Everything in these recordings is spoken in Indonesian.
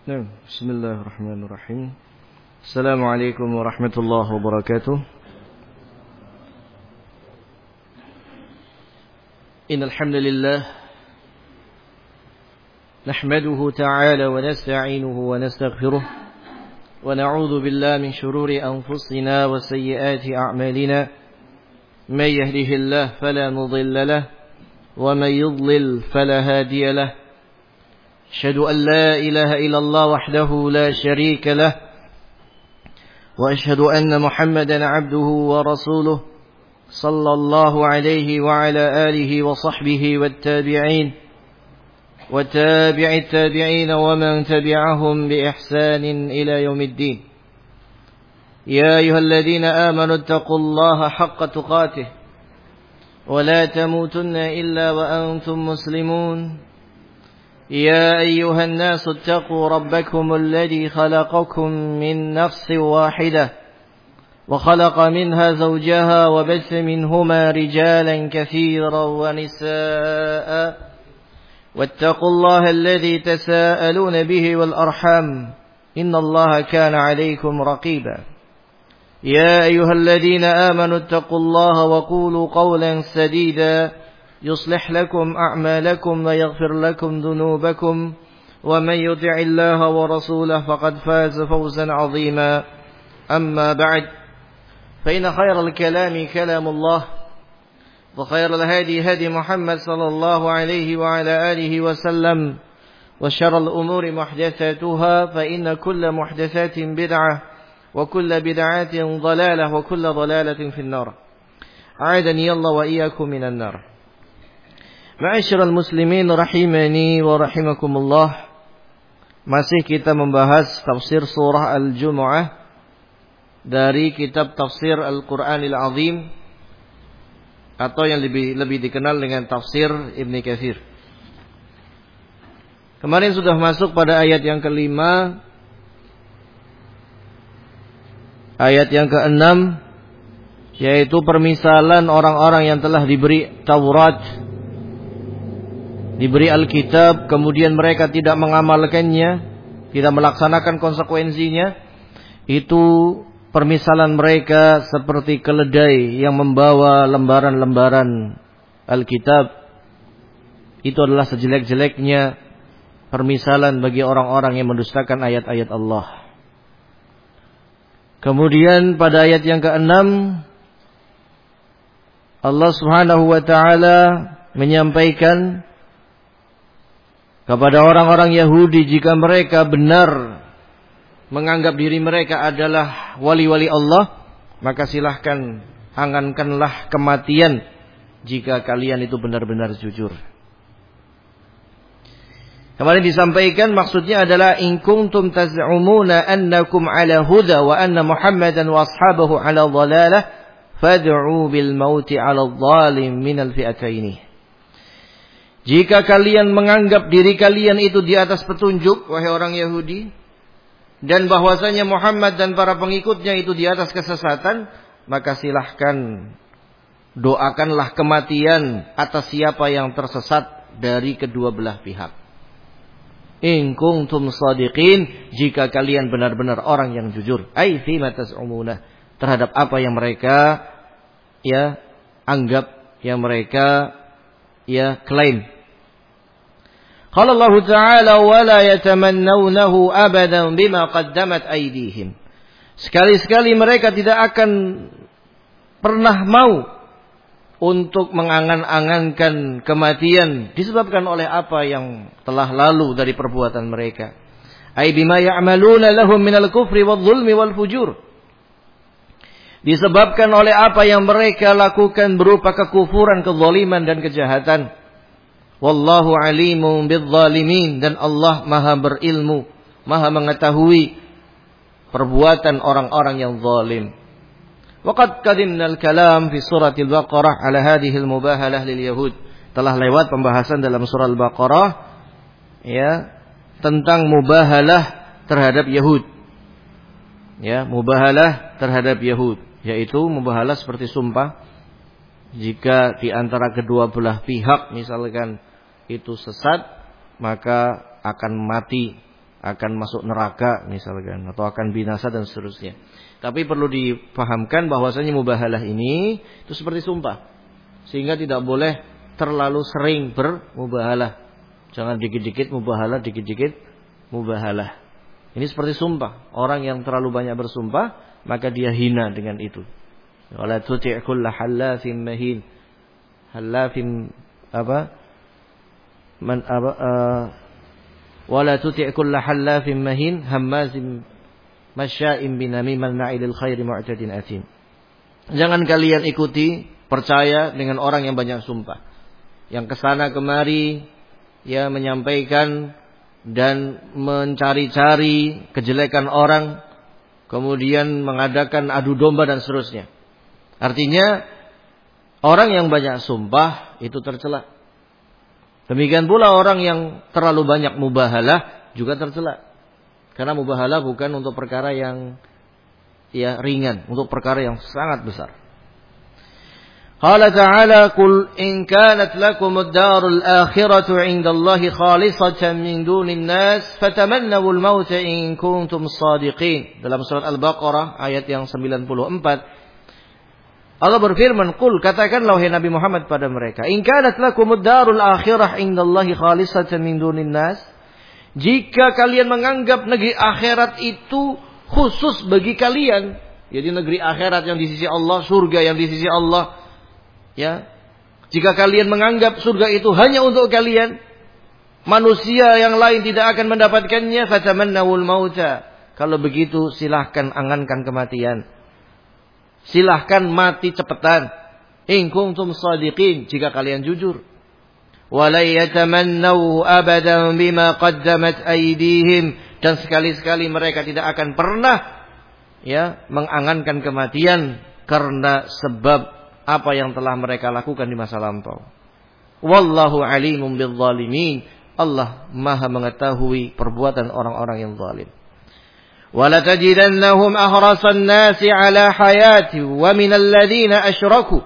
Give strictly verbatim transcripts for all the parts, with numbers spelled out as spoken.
Nah, bismillahirrahmanirrahim. Assalamualaikum warahmatullahi wabarakatuh. Innal hamdalillah nahmaduhu ta'ala wa nasta'inuhu wa nastaghfiruh wa na'udzu billahi min shururi anfusina wa sayyiati a'malina. May yahdihillahu fala mudilla lahu wa may yudlil fala hadiya lahu. أشهد أن لا إله إلا الله وحده لا شريك له وأشهد أن محمدا عبده ورسوله صلى الله عليه وعلى آله وصحبه والتابعين وتابع التابعين ومن تبعهم بإحسان إلى يوم الدين. يا أيها الذين آمنوا اتقوا الله حق تقاته ولا تموتن إلا وأنتم مسلمون. يا أيها الناس اتقوا ربكم الذي خلقكم من نفس واحدة وخلق منها زوجها وبث منهما رجالا كثيرا ونساء واتقوا الله الذي تساءلون به والأرحام إن الله كان عليكم رقيبا. يا أيها الذين آمنوا اتقوا الله وقولوا قولا سديدا يصلح لكم أعمالكم ويغفر لكم ذنوبكم ومن يطع الله ورسوله فقد فاز فوزا عظيما. أما بعد فإن خير الكلام كلام الله وخير الهدي هدي محمد صلى الله عليه وعلى آله وسلم وشر الأمور محدثاتها فإن كل محدثات بدعة وكل بدعة ضلالة وكل ضلالة في النار. أعاذني الله وإياكم من النار. Ma'asyiral muslimin rahimani wa rahimakumullah. Masih kita membahas tafsir surah Al-Jumu'ah dari kitab tafsir Al-Qur'anil Azim, atau yang lebih lebih dikenal dengan tafsir Ibnu Katsir. Kemarin sudah masuk pada ayat yang kelima, ayat yang keenam, yaitu permisalan orang-orang yang telah diberi Taurat, diberi Alkitab, kemudian mereka tidak mengamalkannya, tidak melaksanakan konsekuensinya. Itu permisalan mereka seperti keledai yang membawa lembaran-lembaran Alkitab. Itu adalah sejelek-jeleknya permisalan bagi orang-orang yang mendustakan ayat-ayat Allah. Kemudian pada ayat yang keenam, Allah Subhanahu wa ta'ala menyampaikan kepada orang-orang Yahudi, jika mereka benar menganggap diri mereka adalah wali-wali Allah, maka silahkan angankanlah kematian jika kalian itu benar-benar jujur. Kemarin disampaikan maksudnya adalah in kuntum taz'umuna annakum ala huda wa anna Muhammadan wa ashabahu ala dhalalah fad'u bil mauti ala dhalim minal fi'ataini. Jika kalian menganggap diri kalian itu di atas petunjuk, wahai orang Yahudi, dan bahwasanya Muhammad dan para pengikutnya itu di atas kesesatan, maka silahkan doakanlah kematian atas siapa yang tersesat dari kedua belah pihak. In kuntum shadiqin, jika kalian benar-benar orang yang jujur, ai fi ma tas'umuna, terhadap apa yang mereka ya anggap, yang mereka ya klaim. Qala Allah Ta'ala wa la yatamannawnahu abadan bima qaddamat aydihim. Sekali-sekali mereka tidak akan pernah mau untuk mengangan-angankan kematian disebabkan oleh apa yang telah lalu dari perbuatan mereka. Ay bima ya'maluna lahum minal kufri wadh-dhulmi wal fujur. Disebabkan oleh apa yang mereka lakukan berupa kekufuran, kezaliman dan kejahatan. Wallahu alimun bidzalimin, dan Allah maha berilmu, maha mengetahui perbuatan orang-orang yang zalim. Waqad qadimna al-kalam fi surah al-Baqarah ala hadhihi al-mubahalah lil yahud. Telah lewat pembahasan dalam surah Al-Baqarah ya tentang mubahalah terhadap Yahud. Ya, mubahalah terhadap Yahud, yaitu mubahalah seperti sumpah. Jika di antara kedua belah pihak misalkan itu sesat, maka akan mati akan masuk neraka misalkan, atau akan binasa dan seterusnya. Tapi perlu dipahamkan bahwasanya mubahalah ini itu seperti sumpah, sehingga tidak boleh terlalu sering bermubahalah. Jangan dikit-dikit mubahalah, dikit-dikit mubahalah. Ini seperti sumpah. Orang yang terlalu banyak bersumpah, maka dia hina dengan itu. Wala tuti' kulla hallafin mahin. Hallafin apa? Man apa? Uh, wala tuti' kulla hallafin mahin, hammazin masya'in binamiman na'ilil khairi mu'tadin atim. Jangan kalian ikuti, percaya dengan orang yang banyak sumpah, yang kesana kemari, ya menyampaikan dan mencari-cari kejelekan orang, kemudian mengadakan adu domba dan seterusnya. Artinya orang yang banyak sumpah itu tercela. Demikian pula orang yang terlalu banyak mubahalah juga tercela. Karena mubahalah bukan untuk perkara yang ya ringan, untuk perkara yang sangat besar. Qala ta'ala qul in kanat lakumud darul akhiratu 'indallahi khalisatan min dunin nas fatamannaw al-maut in kuntum shadiqin. Dalam surat Al-Baqarah ayat yang sembilan puluh empat, Allah berfirman, qul, katakanlah wahai Nabi Muhammad pada mereka, in kanat lakumud darul akhirah 'indallahi khalisatan min dunin nas, jika kalian menganggap negeri akhirat itu khusus bagi kalian, jadi negeri akhirat yang di sisi Allah, surga yang di sisi Allah, ya, jika kalian menganggap surga itu hanya untuk kalian, manusia yang lain tidak akan mendapatkannya, fatamannawul mauta. Kalau begitu silahkan angankan kematian. Silahkan mati cepetan. In kuntum shadiqin, jika kalian jujur. Wala yatamannaw abadan bima qaddamat aydihim, dan sekali-sekali mereka tidak akan pernah ya mengangankan kematian karena sebab apa yang telah mereka lakukan di masa lampau. Wallahu alimun bizzalimin. Allah Maha mengetahui perbuatan orang-orang yang zalim. Wala tajidannahum ahrasan nasi ala hayati wa minal ladzina asyraku.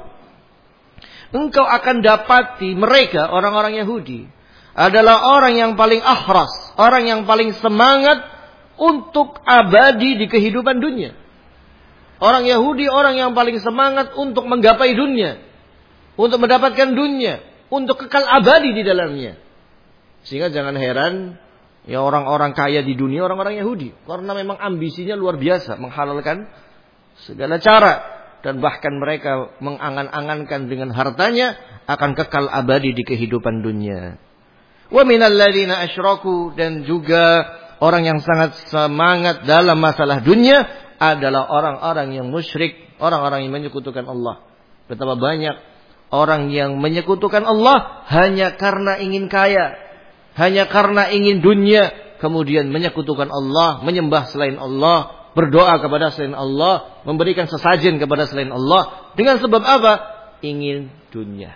Engkau akan dapati mereka orang-orang Yahudi adalah orang yang paling ahras, orang yang paling semangat untuk abadi di kehidupan dunia. Orang Yahudi orang yang paling semangat untuk menggapai dunia, untuk mendapatkan dunia, untuk kekal abadi di dalamnya. Sehingga jangan heran ya orang-orang kaya di dunia orang-orang Yahudi, karena memang ambisinya luar biasa, menghalalkan segala cara, dan bahkan mereka mengangan-angankan dengan hartanya akan kekal abadi di kehidupan dunia. Wa minal ladzina asyraku, dan juga orang yang sangat semangat dalam masalah dunia adalah orang-orang yang musyrik, orang-orang yang menyekutukan Allah. Betapa banyak orang yang menyekutukan Allah hanya karena ingin kaya, hanya karena ingin dunia, kemudian menyekutukan Allah, menyembah selain Allah, berdoa kepada selain Allah, memberikan sesajen kepada selain Allah. Dengan sebab apa? Ingin dunia.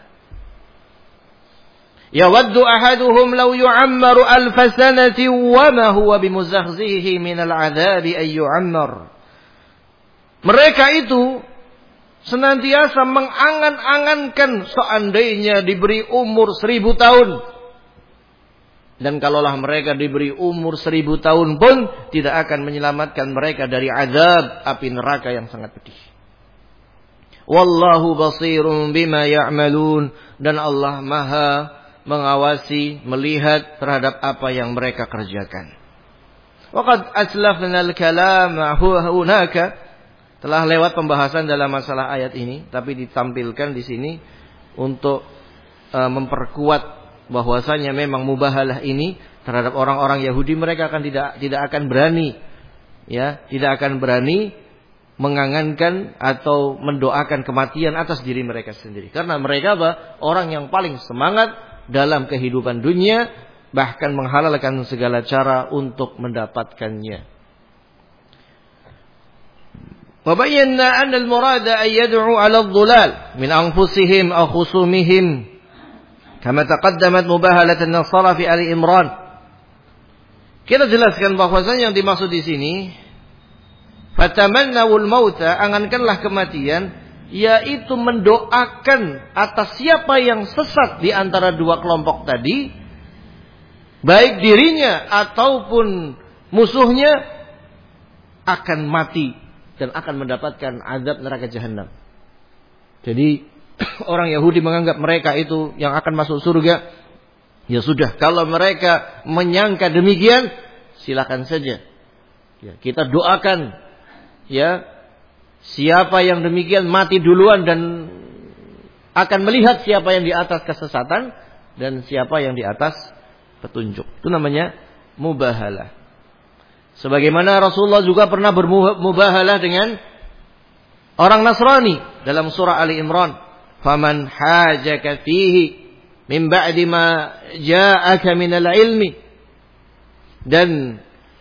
Yawaddu ahaduhum law yu'ammaru alfa sanati wa ma huwa bimuzakhzihi minal 'adzabi ay yu'ammar. Mereka itu senantiasa mengangan-angankan seandainya diberi umur seribu tahun. Dan kalaulah mereka diberi umur seribu tahun pun tidak akan menyelamatkan mereka dari azab api neraka yang sangat pedih. Wallahu basirun bima ya'malun, dan Allah Maha mengawasi, melihat terhadap apa yang mereka kerjakan. Waqad aslafna al-kalam hunaka, telah lewat pembahasan dalam masalah ayat ini, tapi ditampilkan di sini untuk uh, memperkuat bahwasanya memang mubahalah ini terhadap orang-orang Yahudi, mereka akan tidak tidak akan berani ya, tidak akan berani mengangankan atau mendoakan kematian atas diri mereka sendiri. Karena mereka apa? Orang yang paling semangat dalam kehidupan dunia, bahkan menghalalkan segala cara untuk mendapatkannya. Wa bayyana anna al-murada ay yad'u 'ala adh-dhulal min anfusihim aw khusumihim kama taqaddamat mubahalat an-nasara fi Ali Imran. Kita jelaskan bahwasanya yang dimaksud di sini fatamannawul mauta, angankanlah kematian, yaitu mendoakan atas siapa yang sesat di antara dua kelompok tadi, baik dirinya ataupun musuhnya akan mati dan akan mendapatkan azab neraka jahanam. Jadi orang Yahudi menganggap mereka itu yang akan masuk surga. Ya sudah, kalau mereka menyangka demikian, silakan saja. Ya, kita doakan ya siapa yang demikian mati duluan dan akan melihat siapa yang di atas kesesatan dan siapa yang di atas petunjuk. Itu namanya mubahalah. Sebagaimana Rasulullah juga pernah bermubahalah dengan orang Nasrani dalam surah Ali Imran, "Faman hajaka fihi min ba'di ma ja'aka minal ilmi." Dan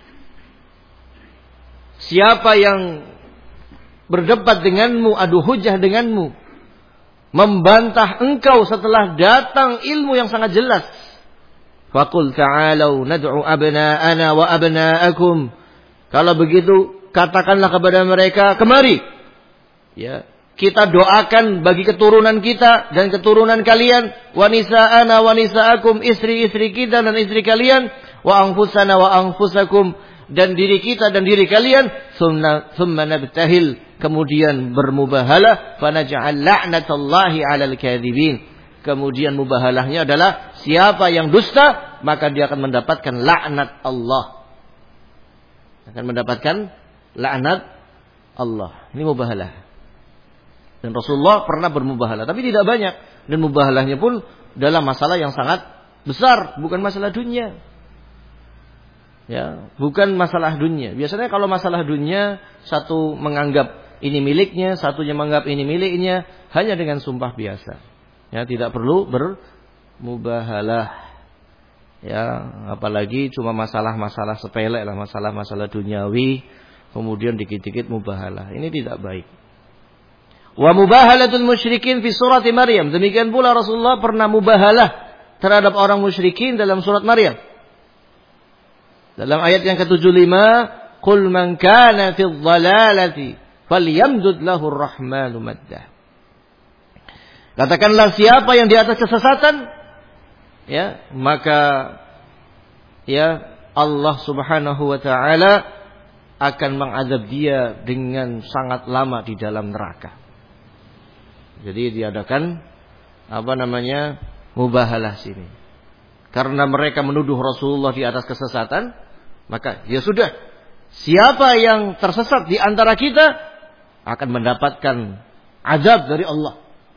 siapa yang berdebat denganmu, adu hujah denganmu, membantah engkau setelah datang ilmu yang sangat jelas, faqul ta'alu nad'u abna'ana wa abna'akum. Kalau begitu katakanlah kepada mereka, kemari ya, kita doakan bagi keturunan kita dan keturunan kalian, wa nisa'ana wa nisa'akum, istri-istri kita dan istri kalian, wa anfusana wa anfusakum, dan diri kita dan diri kalian, thumma nabtahil, kemudian bermubahalah, fanaj'al la'natallahi 'alal kadhibin. Kemudian mubahalahnya adalah siapa yang dusta, maka dia akan mendapatkan laknat Allah. Akan mendapatkan laknat Allah. Ini mubahalah. Dan Rasulullah pernah bermubahalah, tapi tidak banyak. Dan mubahalahnya pun dalam masalah yang sangat besar, bukan masalah dunia. Ya, bukan masalah dunia. Biasanya kalau masalah dunia, satu menganggap ini miliknya, satunya menganggap ini miliknya, hanya dengan sumpah biasa. Ya, tidak perlu bermubahalah. Ya, apalagi cuma masalah-masalah sepele lah, masalah-masalah duniawi, kemudian dikit-dikit mubahalah. Ini tidak baik. Wa mubahalatul musyrikin fi surat Maryam. Demikian pula Rasulullah pernah mubahalah terhadap orang musyrikin dalam surat Maryam. Dalam ayat yang ketujuh puluh lima, "Qul man kana fi dhalalati falyamdud lahu ar-rahmanu maddah." Katakanlah siapa yang di atas kesesatan, ya, maka ya Allah Subhanahu wa taala akan mengazab dia dengan sangat lama di dalam neraka. Jadi diadakan apa namanya mubahalah sini. Karena mereka menuduh Rasulullah di atas kesesatan, maka ya sudah, siapa yang tersesat di antara kita akan mendapatkan azab dari Allah.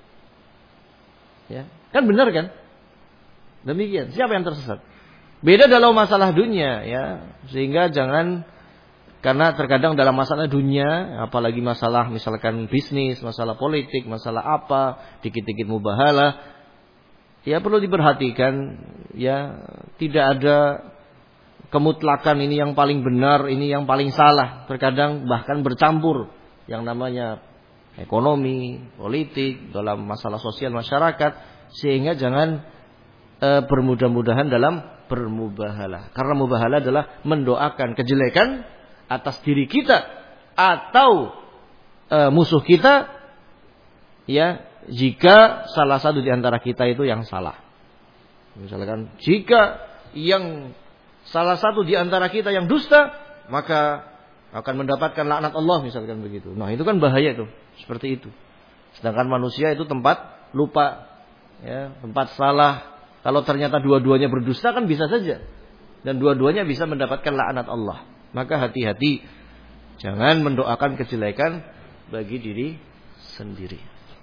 Ya, kan benar kan? Demikian. Siapa yang tersesat? Beda dalam masalah dunia, ya. Sehingga jangan, karena terkadang dalam masalah dunia, apalagi masalah misalkan bisnis, masalah politik, masalah apa, dikit-dikit mubahalah, ya perlu diperhatikan, ya tidak ada kemutlakan ini yang paling benar, ini yang paling salah. Terkadang bahkan bercampur yang namanya ekonomi, politik, dalam masalah sosial masyarakat, sehingga jangan e, bermudah-mudahan dalam bermubahalah. Karena mubahalah adalah mendoakan kejelekan atas diri kita atau e, musuh kita, ya, jika salah satu di antara kita itu yang salah. Misalkan jika yang salah satu di antara kita yang dusta, maka akan mendapatkan laknat Allah, misalkan begitu. Nah, itu kan bahaya tuh, seperti itu. Sedangkan manusia itu tempat lupa, ya, tempat salah. Kalau ternyata dua-duanya berdusta kan bisa saja, dan dua-duanya bisa mendapatkan laknat Allah. Maka hati-hati, jangan mendoakan kejelekan bagi diri sendiri.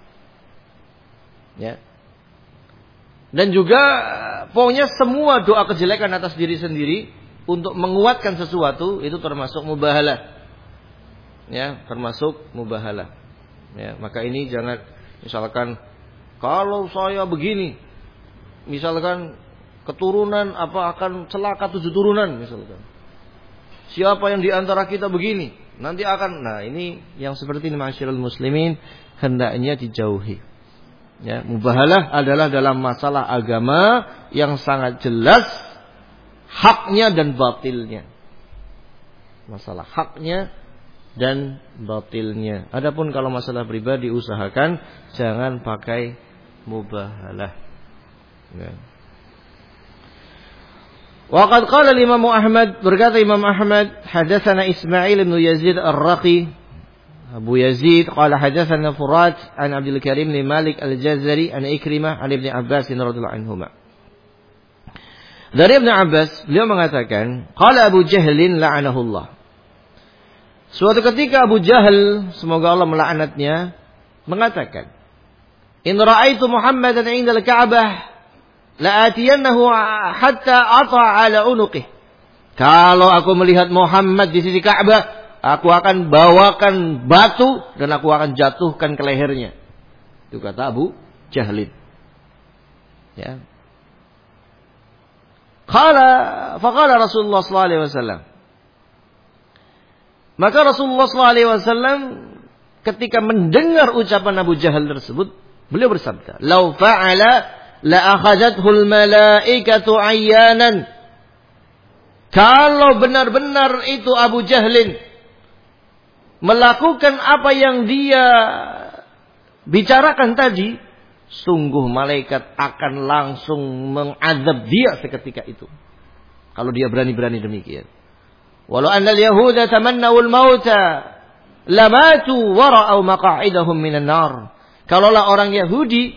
Ya. Dan juga pokoknya semua doa kejelekan atas diri sendiri untuk menguatkan sesuatu itu termasuk mubahalah. Ya, termasuk mubahalah. Ya, maka ini jangan misalkan kalau saya begini, misalkan keturunan apa akan celaka tujuh turunan misalkan. Siapa yang di antara kita begini, nanti akan, nah ini yang seperti ini ma'asyiral muslimin hendaknya dijauhi. Ya, mubahalah adalah dalam masalah agama yang sangat jelas haknya dan batilnya. Masalah haknya dan batilnya. Adapun kalau masalah pribadi, usahakan jangan pakai mubahalah. Ya. Wa qad qala Imam Ahmad, berkata Imam Ahmad, hadatsana Ismail bin Yazid Ar-Raqi, Abu Yazid qala hadatsana Furat an Abdul Karim bin Malik Al-Jazari an Ikrimah an Ibnu Abbas radhiyallahu anhuma. Dari Ibnu Abbas, beliau mengatakan, qala Abu Jahlin la'anahullah. Suatu ketika Abu Jahal, semoga Allah melaknatnya, mengatakan, in ra'aitu Muhammadan 'inda al-Ka'bah la'atiyannahu hatta ata' ala unuqih. Kalau aku melihat Muhammad di sisi Ka'bah, aku akan bawakan batu dan aku akan jatuhkan ke lehernya. Itu kata Abu Jahlin. Ya. Qala faqala Rasulullah sallallahu alaihi wasallam. Maka Rasulullah sallallahu alaihi wasallam ketika mendengar ucapan Abu Jahal tersebut, beliau bersabda, "Lau fa'ala la akhadhathul malaikatu ayyanan." Kalau benar-benar itu Abu Jahlin melakukan apa yang dia bicarakan tadi, sungguh malaikat akan langsung mengadab dia seketika itu. Kalau dia berani-berani demikian. Walau annal yahuda tamannawul mauta lamatu wara'au maqa'idahum minan nar. Kalaulah orang Yahudi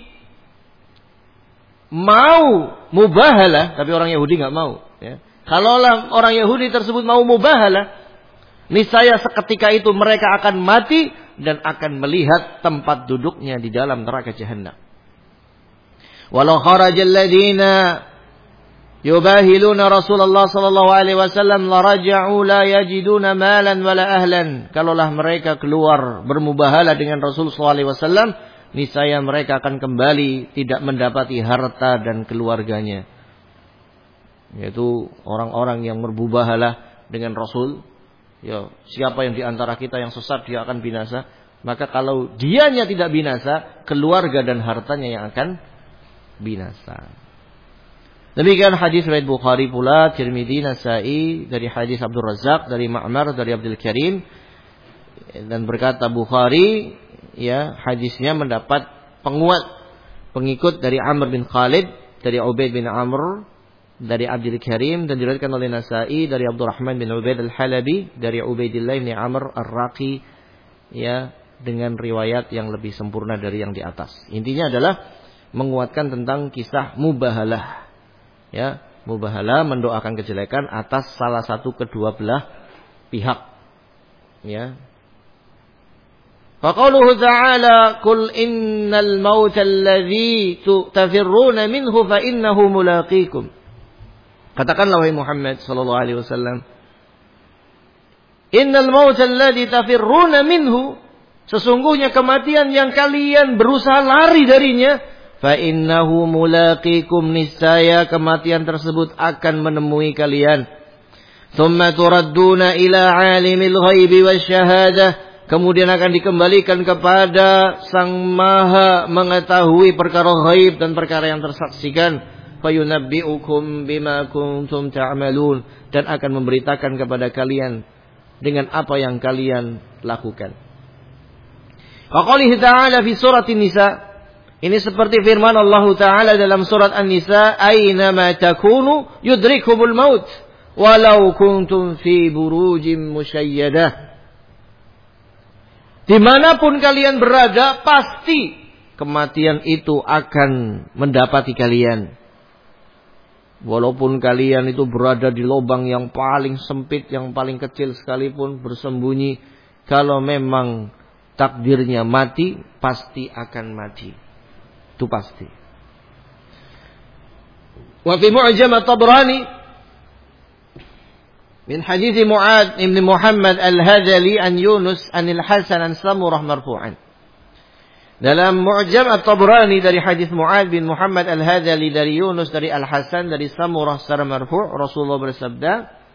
mau mubahalah, tapi orang Yahudi nggak mau. Ya. Kalaulah orang Yahudi tersebut mau mubahalah, niscaya seketika itu mereka akan mati dan akan melihat tempat duduknya di dalam neraka Jahannam. Walau kharajal ladina yubahiluna Rasulullah sallallahu alaihi wasallam la raja'u la yajiduna malan wala ahlan. Kalaulah mereka keluar bermubahalah dengan Rasul sallallahu alaihi wasallam, niscaya mereka akan kembali tidak mendapati harta dan keluarganya. Yaitu orang-orang yang bermubahalah dengan Rasul. Ya, siapa yang diantara kita yang sesat, dia akan binasa. Maka kalau dianya tidak binasa, keluarga dan hartanya yang akan binasa. Demikian hadis riwayat Bukhari pula, Tirmidzi, Nasa'i, dari hadis Abdul Razzaq, dari Ma'mar, dari Abdul Karim. Dan berkata Bukhari, ya, hadisnya mendapat penguat pengikut dari Amr bin Khalid, dari Ubaid bin Amr, dari Abdul Karim, dan diriwayatkan oleh Nasa'i dari Abdurrahman bin Ubaid al-Halabi, dari Ubaidillah bin Amr ar-Raqi, ya, dengan riwayat yang lebih sempurna dari yang di atas. Intinya adalah menguatkan tentang kisah mubahalah. Ya, mubahalah mendoakan kejelekan atas salah satu kedua belah pihak. Ya. Faqauluhu ta'ala qul innal mauta alladhi tafirruna minhu fa innahu mulaqikum. Katakanlah wahai Muhammad sallallahu alaihi wasallam, innal mauta alladhi tafirruna minhu, sesungguhnya kematian yang kalian berusaha lari darinya, fa innahu mulaqikum, niscaya kematian tersebut akan menemui kalian. Tsumma turadduna ila alimil ghaibi wasyahadah, kemudian akan dikembalikan kepada Sang Maha mengetahui perkara ghaib dan perkara yang tersaksikan. Fayunabbi'ukum bima kuntum ta'malun, dan akan memberitakan kepada kalian dengan apa yang kalian lakukan. Faqalihi ta'ala fi surat An-Nisa, ini seperti firman Allah Ta'ala dalam surat An-Nisa, aynama takunu yudrikumul maut walau kuntum fi burujim musyayyadah. Dimanapun kalian berada, pasti kematian itu akan mendapati kalian. Walaupun kalian itu berada di lubang yang paling sempit, yang paling kecil sekalipun, bersembunyi, kalau memang takdirnya mati, pasti akan mati. Itu pasti. Wa fi Mu'jam At-Tabrani min hadits Mu'ad ibn Muhammad Al-Hadzali an Yunus an Al-Hasan an Samurah marfu'an. Dalam Mu'jam At-Tabrani dari hadis Mu'ad bin Muhammad Al-Hadzali dari Yunus dari Al-Hasan dari Samurah secara marfu', Rasulullah bersabda,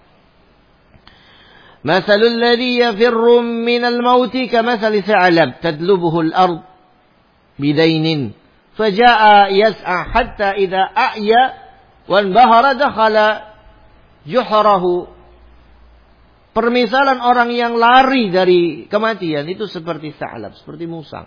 "Matsalul ladzi yafirru minal mauti kamatsali tha'lab tadlubuhu al-ard bidainin faja'a yas'a hatta idza a'ya wan bahara dakhala juhrahu." Permisalan orang yang lari dari kematian itu seperti tha'lab, seperti musang,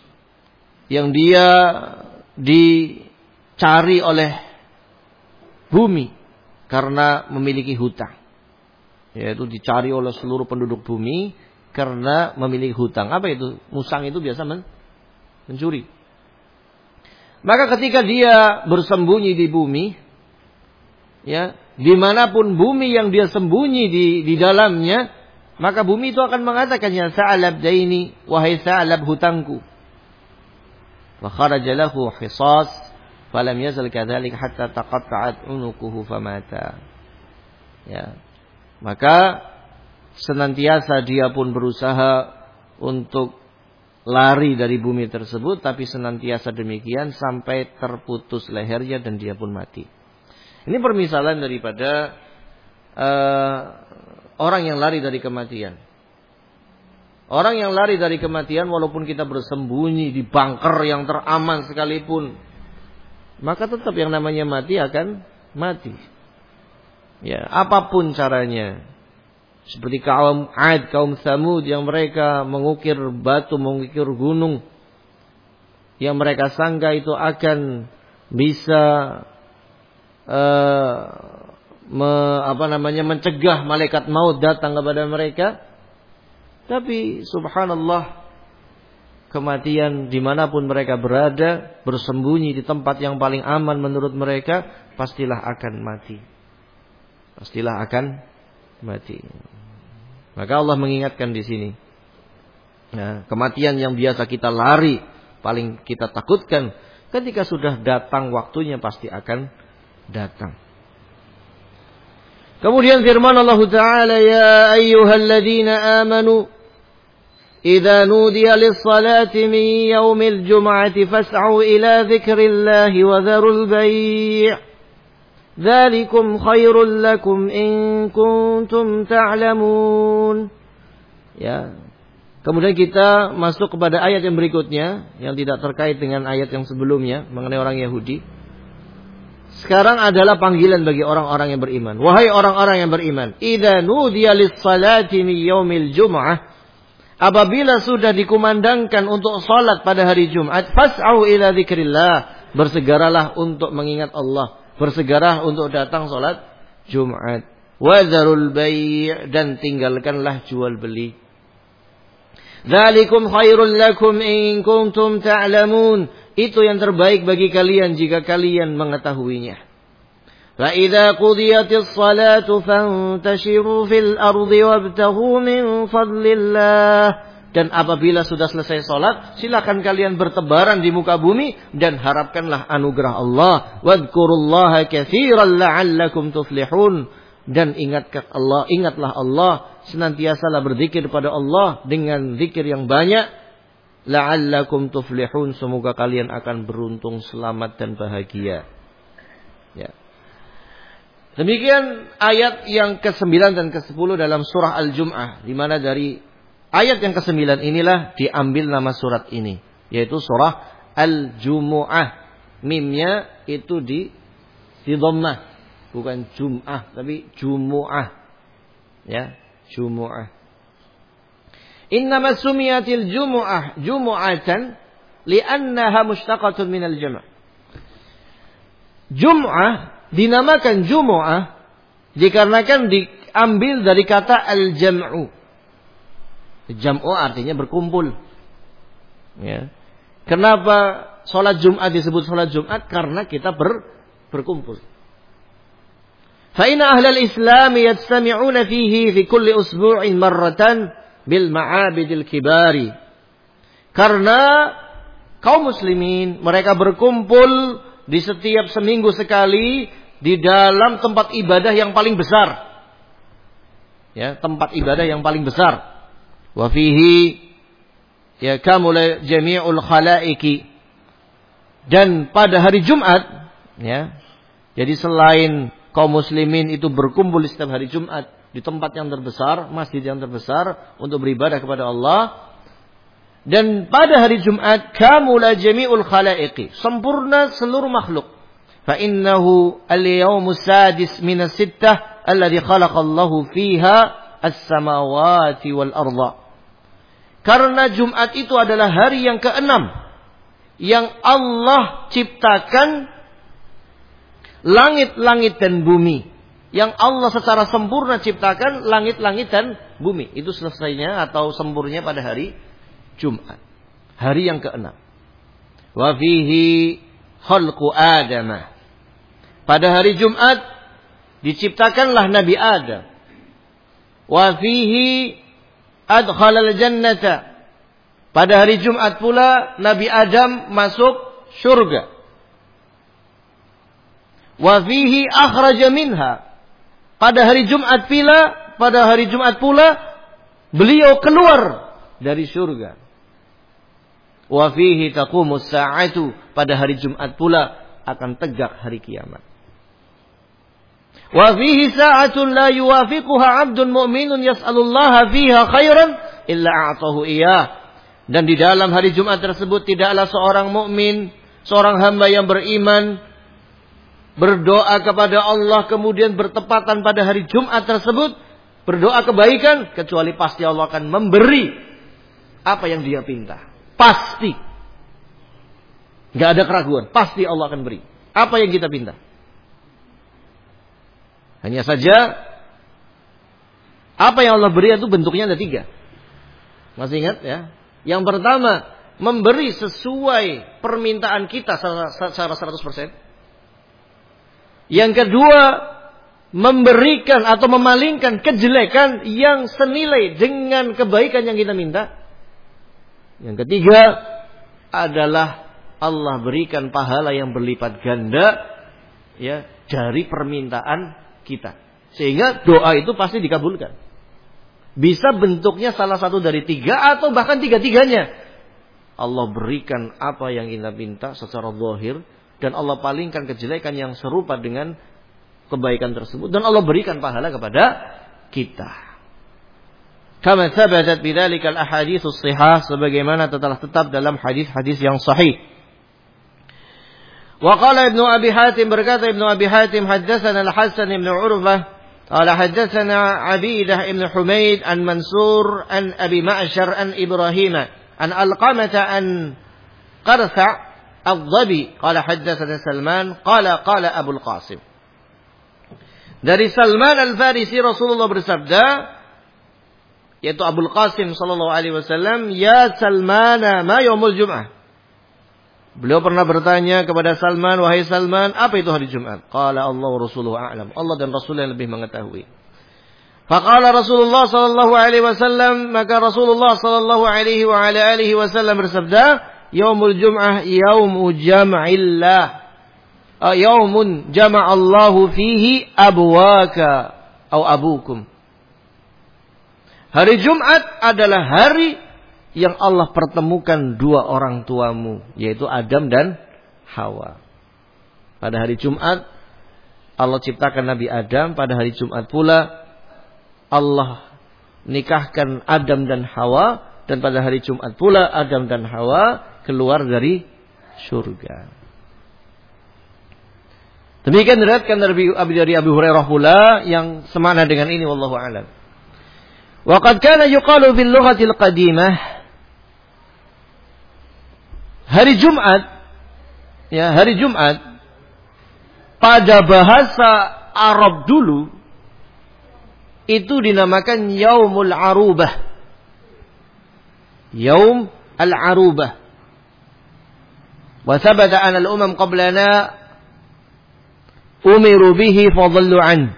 yang dia dicari oleh bumi karena memiliki hutang. Yaitu dicari oleh seluruh penduduk bumi karena memiliki hutang. Apa itu? Musang itu biasa men- mencuri. Maka ketika dia bersembunyi di bumi, ya, dimanapun bumi yang dia sembunyi di, di dalamnya, maka bumi itu akan mengatakan, ya Sa'lab daini, wahai Sa'lab hutangku. Wa kharaja lahu hisas, falam yazal kadzalik hatta taqatta'at unuquhu famata. Ya. Maka senantiasa dia pun berusaha untuk lari dari bumi tersebut, tapi senantiasa demikian sampai terputus lehernya dan dia pun mati. Ini permisalan daripada uh, orang yang lari dari kematian. Orang yang lari dari kematian walaupun kita bersembunyi di bunker yang teraman sekalipun, maka tetap yang namanya mati akan mati. Ya, apapun caranya. Seperti kaum Ad, kaum Tsamud yang mereka mengukir batu, mengukir gunung, yang mereka sangka itu akan bisa uh, me, apa namanya mencegah malaikat maut datang kepada mereka. Tapi subhanallah, kematian dimanapun mereka berada, bersembunyi di tempat yang paling aman menurut mereka, pastilah akan mati. Pastilah akan mati. Maka Allah mengingatkan di sini, nah, kematian yang biasa kita lari, paling kita takutkan, ketika sudah datang waktunya pasti akan datang. Kemudian firman Allah Ta'ala, ya ayyuhalladzina amanu idza nudiya lis-salati min yaumil jum'ati fas'au ila dzikrillahi wa dzarul bai'. Dzalikum khairul lakum in kuntum ta'lamun. Ya. Kemudian kita masuk kepada ayat yang berikutnya yang tidak terkait dengan ayat yang sebelumnya mengenai orang Yahudi. Sekarang adalah panggilan bagi orang-orang yang beriman. Wahai orang-orang yang beriman, idza nudiya lis-salati min yaumil jum'ah, apabila sudah dikumandangkan untuk salat pada hari Jumat, fas'au ila dzikrillah, bersegeralah untuk mengingat Allah, bersegeralah untuk datang salat Jumat. Wa dzarul bai', dan tinggalkanlah jual beli. Dzalikum khairul lakum in kuntum ta'lamun, itu yang terbaik bagi kalian jika kalian mengetahuinya. Fa idza qudiyatis salatu fantashiru fil ardi wabtaghu min fadlillah, dan apabila sudah selesai salat, silakan kalian bertebaran di muka bumi dan harapkanlah anugerah Allah. Wadhkurullaha katsiran la'allakum tuflihun, dan ingatkan Allah, ingatlah Allah, senantiasalah berzikir pada Allah dengan zikir yang banyak. La'allakum tuflihun, semoga kalian akan beruntung, selamat dan bahagia. Ya. Demikian ayat yang kesembilan dan kesepuluh dalam surah Al-Jum'ah, di mana dari ayat yang kesembilan inilah diambil nama surat ini, yaitu surah Al-Jumu'ah. Mimnya itu di di dhammah, bukan Jum'ah tapi Jumu'ah. Ya, Jumu'ah. Innama sumiyatil jumu'ah jumu'atan li'annaha mushtaqatun minal jam'. Jum'ah dinamakan jumu'ah dikarenakan diambil dari kata al-jam'u. Jam'u artinya berkumpul. Ya. Kenapa salat Jumat disebut salat Jumat? Karena kita ber, berkumpul. Fa inna ahlal Islam yajtami'una fihi fi kulli usbu'in marratan bil ma'abidil kibari. Karena kaum muslimin mereka berkumpul di setiap seminggu sekali di dalam tempat ibadah yang paling besar. Ya, tempat ibadah yang paling besar. Wa fihi ya kamula jami'ul khalaiki. Dan pada hari Jumat, ya. Jadi selain kaum muslimin itu berkumpul di setiap hari Jumat di tempat yang terbesar, masjid yang terbesar untuk beribadah kepada Allah. Dan pada hari Jumat kamula jami'ul khalaiqi, sempurna seluruh makhluk. Fa innahu al-yawmus sadis min as-sittah alladhi khalaqallahu fiha as-samawati wal arda. Karena Jumat itu adalah hari yang keenam yang Allah ciptakan langit-langit dan bumi. Yang Allah secara sempurna ciptakan langit-langit dan bumi. Itu selesainya atau sempurnanya pada hari Jumat. Hari yang keenam. Wa fihi khalqu Adam. Pada hari Jumat diciptakanlah Nabi Adam. Wa fihi adkhalal jannata. Pada hari Jumat pula Nabi Adam masuk surga. Wa fihi akhraja minha. Pada hari Jumat pula, pada hari Jumat pula beliau keluar dari surga. Wa fihi taqumus sa'atu. Pada hari Jumat pula akan tegak hari kiamat. Wa fihi sa'atun la yuwafiquha 'abdun mu'minun yas'alullaha fiha khairan illa a'tahu iyyah. Dan di dalam hari Jumat tersebut tidaklah seorang mukmin, seorang hamba yang beriman berdoa kepada Allah kemudian bertepatan pada hari Jumat tersebut berdoa kebaikan, kecuali pasti Allah akan memberi apa yang dia minta. Pasti. Gak ada keraguan. Pasti Allah akan beri apa yang kita minta. Hanya saja apa yang Allah beri itu bentuknya ada tiga. Masih ingat ya? Yang pertama, memberi sesuai permintaan kita secara seratus persen. Yang kedua, memberikan atau memalingkan kejelekan yang senilai dengan kebaikan yang kita minta. Yang ketiga adalah Allah berikan pahala yang berlipat ganda ya dari permintaan kita. Sehingga doa itu pasti dikabulkan. Bisa bentuknya salah satu dari tiga atau bahkan tiga-tiganya. Allah berikan apa yang kita minta secara zahir. Dan Allah palingkan kejelekan yang serupa dengan kebaikan tersebut. Dan Allah berikan pahala kepada kita. Kama thabatat bidzalika al-ahaditsus shihah. Sebagaimana telah tetap dalam hadis-hadis yang sahih. Wa qala Ibnu Abi Hatim, berkata Ibnu Abi Hatim, haddatsana Al-Hasan ibn Urwah qala haddatsana Abidah ibn Humaid an Mansur an Abi Ma'syar an Ibrahim an Alqamah an Qarsa' Al-Dhabi qala haddatsana Salman qala qala Abu Al-Qasim. Dari Salman Al-Farisi Rasulullah bersabda, yaitu Abu Al-Qasim sallallahu alaihi wasallam, "Ya Salman, ma yaumul Jum'ah?" Beliau pernah bertanya kepada Salman, "Wahai Salman, apa itu hari Jumat?" Qala Allah wa rasuluhu a'lam. Allah dan Rasul yang lebih mengetahui. Faqala Rasulullah sallallahu alaihi wasallam, maka Rasulullah sallallahu alaihi wa ala alihi wasallam bersabda, Yaumul Jum'ah yaumu jam'illah. Yaumun jama'allahu fihi abwaka atau abukum. Hari Jumat adalah hari yang Allah pertemukan dua orang tuamu, yaitu Adam dan Hawa. Pada hari Jumat Allah ciptakan Nabi Adam, pada hari Jumat pula Allah nikahkan Adam dan Hawa, dan pada hari Jumat pula Adam dan Hawa keluar dari surga. Demikian diriwayatkan dari Abu Hurairah pula yang semakna dengan ini, wallahu a'lam. Wa qad kana yuqalu bil lughatil qadimah, hari Jumat ya, hari Jumat pada bahasa Arab dulu itu dinamakan Yaumul Arubah. Yaum al-Arubah. Wa thabata an al-umam qablana umiru bihi fadallu an.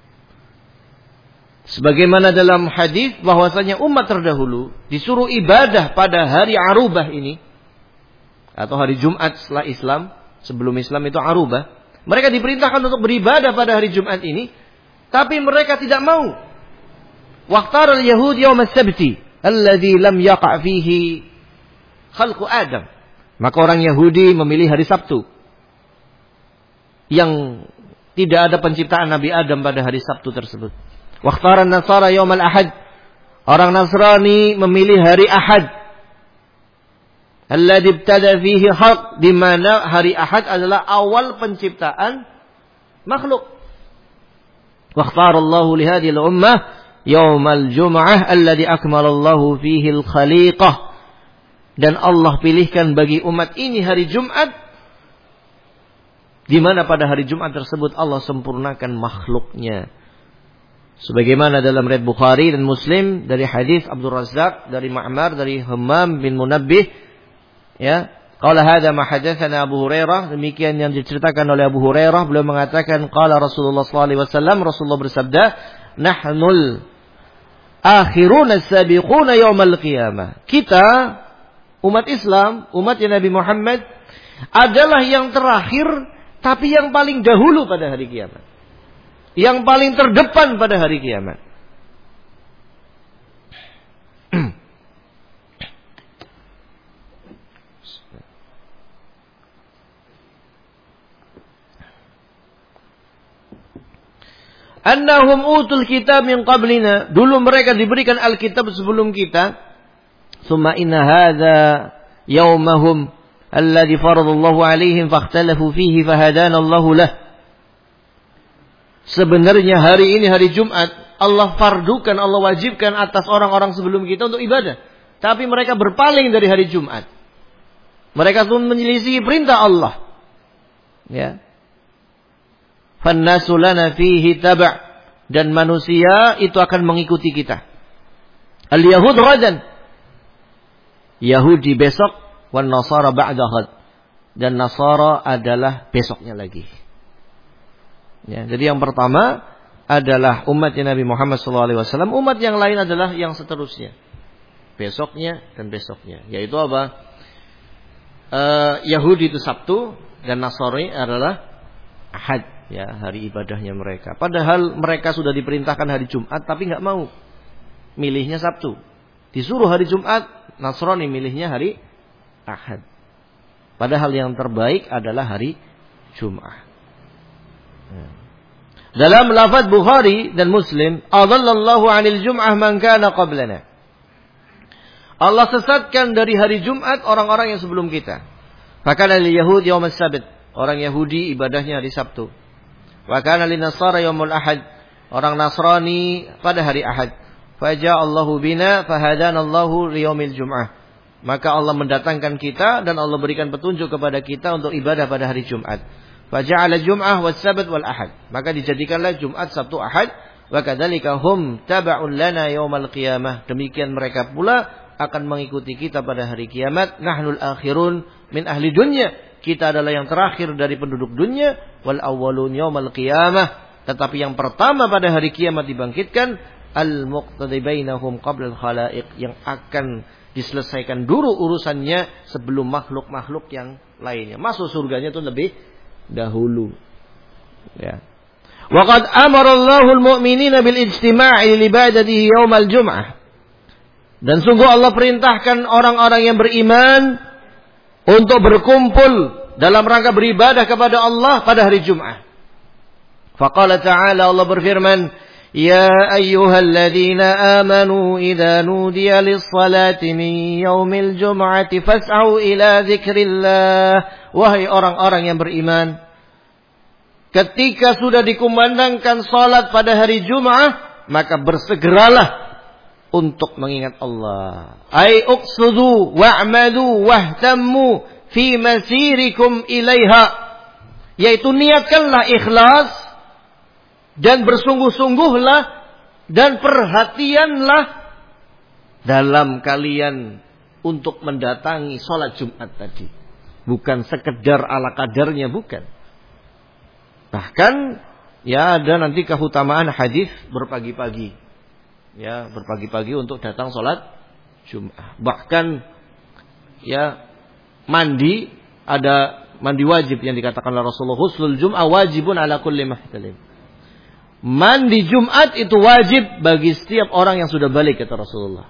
Sebagaimana dalam hadis bahwasanya umat terdahulu disuruh ibadah pada hari Arubah ini, atau hari Jumat setelah Islam, sebelum Islam itu Arubah. Mereka diperintahkan untuk beribadah pada hari Jumat ini, tapi mereka tidak mau. Waqtar al-yahud yaum as-sabti alladhi lam yaqa' fihi khalqu Adam. Maka orang Yahudi memilih hari Sabtu yang tidak ada penciptaan Nabi Adam pada hari Sabtu tersebut. Waqtaran Nasara yaumal Ahad. Orang Nasrani memilih hari Ahad. Alladzi ibtada fihi khalq, di mana hari Ahad adalah awal penciptaan makhluk. Waqtarallahu li hadhihi al-ummah yaumal Jum'ah alladzi akmalallahu fihi al-khaliqah. Dan Allah pilihkan bagi umat ini hari Jumat di mana pada hari Jumat tersebut Allah sempurnakan makhluknya. Sebagaimana dalam riwayat Bukhari dan Muslim dari hadis Abdul Razzaq dari Ma'mar dari Hammam bin Munabbih, ya, qala hadza ma hadatsana Abu Hurairah, demikian yang diceritakan oleh Abu Hurairah, beliau mengatakan qala Rasulullah sallallahu alaihi wasallam, Rasulullah bersabda, nahnul akhiruna as-sabiquna yaumal qiyamah. Kita umat Islam, umatnya Nabi Muhammad adalah yang terakhir tapi yang paling dahulu pada hari kiamat. Yang paling terdepan pada hari kiamat. Annahum utul kitab min qablina. Dulu mereka diberikan Alkitab sebelum kita. Summa inna hadza yaumahum alladhi faradallahu alaihim fakhtalafu fihi fahadana Allahu lah. Sebenarnya hari ini hari Jumat Allah fardukan, Allah wajibkan atas orang-orang sebelum kita untuk ibadah. Tapi mereka berpaling dari hari Jumat. Mereka pun menyelisihi perintah Allah. Ya. Fannasu lana fihi taba', dan manusia itu akan mengikuti kita. Al-Yahud ghadan, Yahudi besok, wan Nasara ba'da ghad, dan Nasara adalah besoknya lagi. Ya, jadi yang pertama adalah umatnya Nabi Muhammad shallallahu alaihi wasallam, umat yang lain adalah yang seterusnya, besoknya dan besoknya. Yaitu apa? Uh, Yahudi itu Sabtu dan Nasrani adalah Ahad, ya, hari ibadahnya mereka. Padahal mereka sudah diperintahkan hari Jumat tapi nggak mau, milihnya Sabtu. Disuruh hari Jumat, Nasrani milihnya hari Ahad. Padahal yang terbaik adalah hari Jumat. Dalam lafaz Bukhari dan Muslim, adallallahu 'anil jum'ah man kana qablana. Allah sesatkan dari hari Jumat orang-orang yang sebelum kita. Fakana lil yahud yaum as-sabt, orang Yahudi ibadahnya hari Sabtu. Wa kana lin nasara yaumul ahad, orang Nasrani pada hari Ahad. Faja'allahu bina fahadanallahu liyaumil jum'ah. Maka Allah mendatangkan kita dan Allah berikan petunjuk kepada kita untuk ibadah pada hari Jumat. Faja'ala jum'ah was-sabt wal ahad. Maka dijadikanlah Jumat, Sabtu, Ahad. Wa kadzalika hum taba'un lana yaumal qiyamah. Demikian mereka pula akan mengikuti kita pada hari kiamat. Nahnul akhirun min ahli dunya. Kita adalah yang terakhir dari penduduk dunia. Wal awwalun yaumal qiyamah. Tetapi yang pertama pada hari kiamat dibangkitkan, al-muqtadi bainahum qabla al-khalaiq, yang akan diselesaikan dulu urusannya sebelum makhluk-makhluk yang lainnya. Masuk surganya itu lebih dahulu. Ya. Wa qad amara Allahu al-mu'minina bil ijtima'i li ibadatihi yaumal jum'ah. Dan sungguh Allah perintahkan orang-orang yang beriman untuk berkumpul dalam rangka beribadah kepada Allah pada hari Jumat. Faqala ta'ala, Allah berfirman, ya ayyuhalladzina amanu idza nudiya lis-salati min yaumil jum'ati fas'au ila dzikrillah. Wahai orang-orang yang beriman, ketika sudah dikumandangkan salat pada hari Jumat, maka bersegeralah untuk mengingat Allah. Ai uqsudu wa'madu wahtammu fi masirikum ilaiha. Yaitu niatkanlah ikhlas dan bersungguh-sungguhlah dan perhatianlah dalam kalian untuk mendatangi salat Jumat tadi. Bukan sekedar ala kadarnya, bukan. Bahkan ya ada nanti keutamaan hadis berpagi-pagi. Ya, berpagi-pagi untuk datang salat Jumat. Bahkan ya mandi, ada mandi wajib yang dikatakan oleh Rasulullah, huslul Jum'ah wajibun ala kulli muhtalim. Mandi Jumat itu wajib bagi setiap orang yang sudah balik, kata Rasulullah.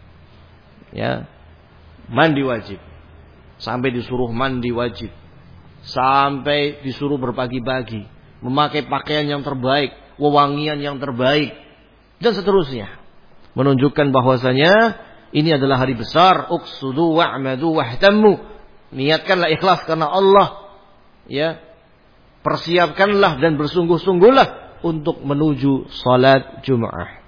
Ya. Mandi wajib. Sampai disuruh mandi wajib. Sampai disuruh berpagi-pagi, memakai pakaian yang terbaik, wewangian yang terbaik, dan seterusnya. Menunjukkan bahwasanya ini adalah hari besar. Uqsudu wa'madu wahtammu. Niatkanlah ikhlas karena Allah. Ya. Persiapkanlah dan bersungguh-sungguhlah untuk menuju salat Jumat.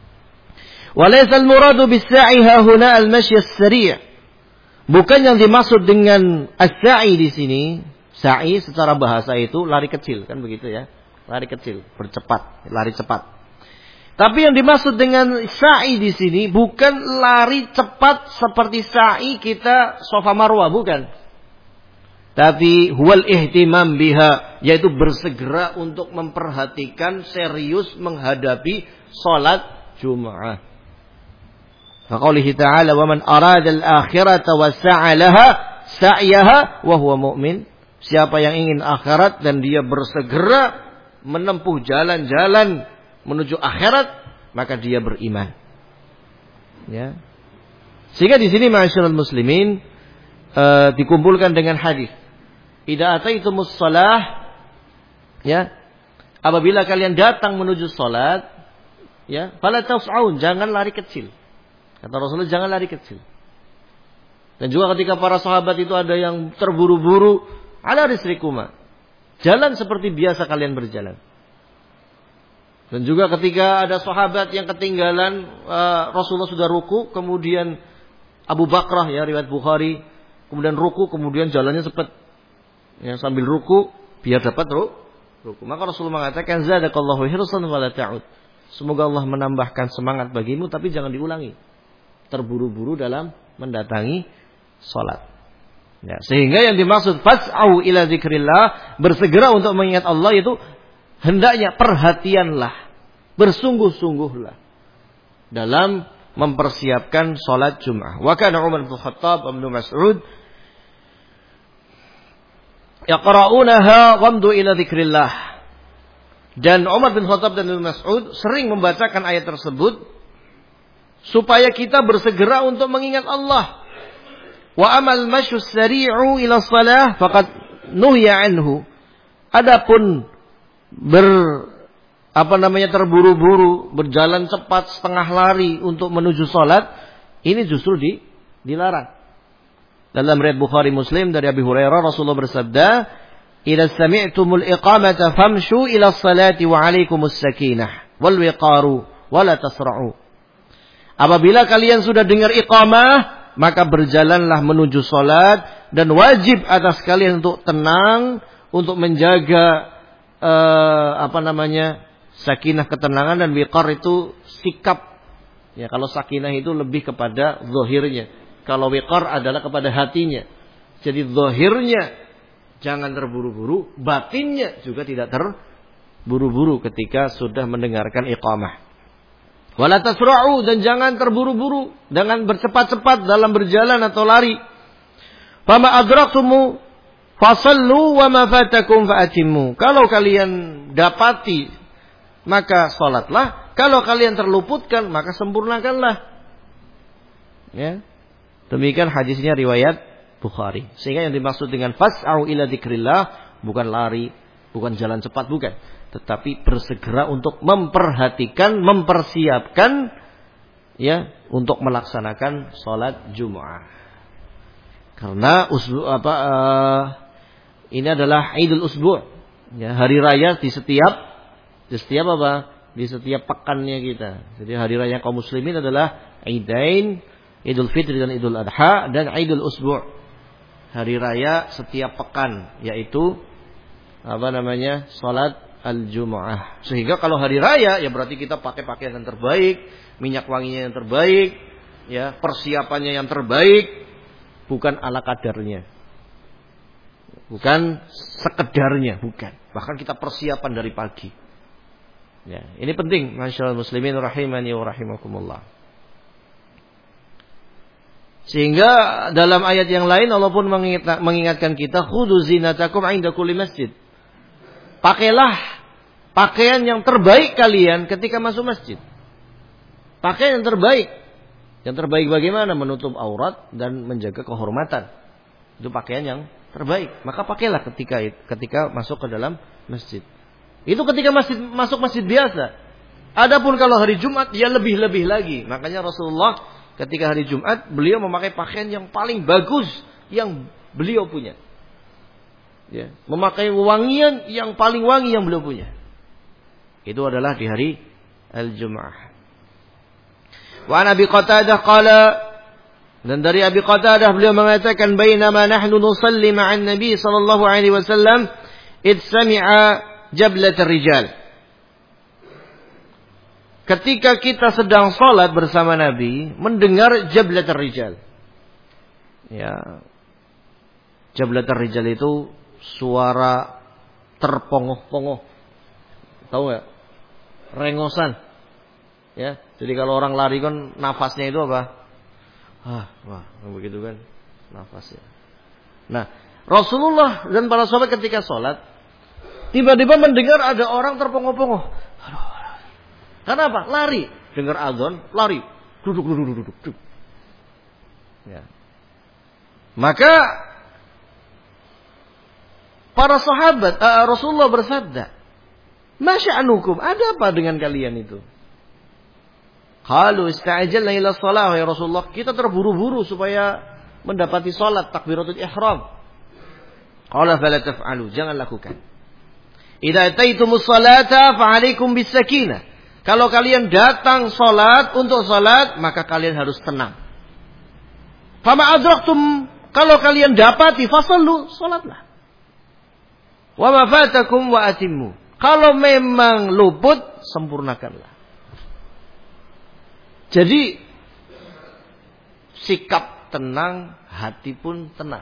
Walaysal muradu bis-sa'i hahuna al-mashy as-sari'. Bukan yang dimaksud dengan as-sa'i di sini, Sa'i secara bahasa itu lari kecil, kan begitu ya. Lari kecil, bercepat, lari cepat. Tapi yang dimaksud dengan sa'i di sini bukan lari cepat seperti sa'i kita Safa Marwah, bukan. Tapi huwal ihtimam biha, yaitu bersegera untuk memperhatikan, serius menghadapi salat Jum'ah. Faqaulihi ta'ala wa man arada al-akhirata wa sa'a laha sa'yaha wa huwa mu'min. Siapa yang ingin akhirat dan dia bersegera menempuh jalan-jalan menuju akhirat, maka dia beriman. Ya. Sehingga di sini ma'asyiral muslimin uh, dikumpulkan dengan hadis. Idza ataitumus shalah, ya, apabila kalian datang menuju salat, ya, fala tas'aun, jangan lari kecil. Kata Rasulullah, jangan lari kecil. Dan juga ketika para sahabat itu ada yang terburu-buru, ala risrikuma, jalan seperti biasa kalian berjalan. Dan juga ketika ada sahabat yang ketinggalan, uh, Rasulullah sudah ruku, kemudian Abu Bakrah, ya, riwayat Bukhari, kemudian ruku, kemudian jalannya cepat. Ya, sambil ruku biar dapat ru, ruku. Maka Rasulullah mengatakan, zadakallahu hirsan wala ta'ud. Semoga Allah menambahkan semangat bagimu, tapi jangan diulangi. Terburu-buru dalam mendatangi salat. Ya, sehingga yang dimaksud fas'au ila zikrillah, bersegera untuk mengingat Allah, itu hendaknya perhatianlah, bersungguh-sungguhlah dalam mempersiapkan salat Jum'ah. Wa kana Umar bin Khattab wa Ibnu Mas'ud yaqra'unaha ghamdu ila dzikrillah. Dan Umar bin Khattab dan Ibnu Mas'ud sering membacakan ayat tersebut supaya kita bersegera untuk mengingat Allah. Wa amal masyu sari'u ila shalah faqad nuhya anhu. Adapun ber apa namanya terburu-buru, berjalan cepat setengah lari untuk menuju salat, ini justru di, dilarang. Dalam riwayat Bukhari Muslim dari Abi Hurairah, Rasulullah bersabda, "Idza sami'tumul iqamata famshu ila sholati wa 'alaikumus sakinah wal wiqaru wa la tasra'u." Apabila kalian sudah dengar iqamah, maka berjalanlah menuju salat, dan wajib atas kalian untuk tenang, untuk menjaga uh, apa namanya? sakinah, ketenangan, dan wiqar itu sikap. Ya, kalau sakinah itu lebih kepada zahirnya. Kalau wiqar adalah kepada hatinya. Jadi zahirnya jangan terburu-buru, batinnya juga tidak terburu-buru ketika sudah mendengarkan iqamah. Wala tasra'u, dan jangan terburu-buru, jangan bercepat-cepat dalam berjalan atau lari. Fama adraktumu fasallu wa ma fatakum fa'atimmu. Kalau kalian dapati, maka salatlah. Kalau kalian terluputkan, maka sempurnakanlah. Ya. Demikian hadisnya riwayat Bukhari. Sehingga yang dimaksud dengan fas'au ila dzikrillah bukan lari, bukan jalan cepat, bukan. Tetapi bersegera untuk memperhatikan, mempersiapkan, ya, untuk melaksanakan salat Jum'ah. Karena usbu apa uh, ini adalah Idul Usbu', ya, hari raya di setiap di setiap apa? Di setiap pekannya kita. Jadi hari raya kaum muslimin adalah Idain, Idul Fitri dan Idul Adha, dan Idul Usbu', hari raya setiap pekan, yaitu apa namanya? Salat Al-Jumu'ah. Sehingga kalau hari raya, ya berarti kita pakai pakaian yang terbaik, minyak wanginya yang terbaik, ya, persiapannya yang terbaik, bukan ala kadarnya. Bukan sekedarnya, bukan. Bahkan kita persiapan dari pagi. Ya, ini penting, masyaallah muslimin rahimani wa rahimakumullah. Sehingga dalam ayat yang lain Allah pun mengingatkan kita, khudhu zinatakum 'inda kulli masjid. Pakailah pakaian yang terbaik kalian ketika masuk masjid. Pakaian yang terbaik. Yang terbaik bagaimana? Menutup aurat dan menjaga kehormatan. Itu pakaian yang terbaik. Maka pakailah ketika ketika masuk ke dalam masjid. Itu ketika masjid, masuk masjid biasa. Adapun kalau hari Jumat, ya lebih-lebih lagi. Makanya Rasulullah ketika hari Jumat, beliau memakai pakaian yang paling bagus yang beliau punya. Ya, memakai wangian yang paling wangi yang beliau punya. Itu adalah di hari Al-Jum'ah. Wa Nabi Qatadah qala, Dan dari Abi Qatadah beliau mengatakan, "Bainama nahnu nusalli ma'an Nabi sallallahu alaihi wasallam, id sami'a jablat ar-rijal." Ketika kita sedang salat bersama Nabi, mendengar jablat ar-rijal. Ya. Jablat ar-rijal itu suara terpongoh-pongoh. Tahu enggak? Rengosan. Ya, jadi kalau orang lari kan nafasnya itu apa? Ah, wah, begitu kan nafasnya. Nah, Rasulullah dan para sahabat ketika sholat tiba-tiba mendengar ada orang terpongoh-pongoh. Aduh, aduh. Karena apa? Lari, dengar azan, lari, duduk, duduk, duduk, duduk. Ya. Maka para sahabat, uh, Rasulullah bersabda, "Masya'anukum? Ada apa dengan kalian itu?" Qalu ista'ajalna ila shalah ya Rasulullah, kita terburu-buru supaya mendapati salat takbiratul ihram. Qala fala taf'alu, jangan lakukan. Idza ataitumus salata fa'alaikum bis sakinah. Kalau kalian datang salat untuk salat, maka kalian harus tenang. Fama adraktum, kalau kalian dapati fasallu, salatlah. Wa ma fatakum wa atimmu. Kalau memang luput, sempurnakanlah. Jadi sikap tenang, hati pun tenang.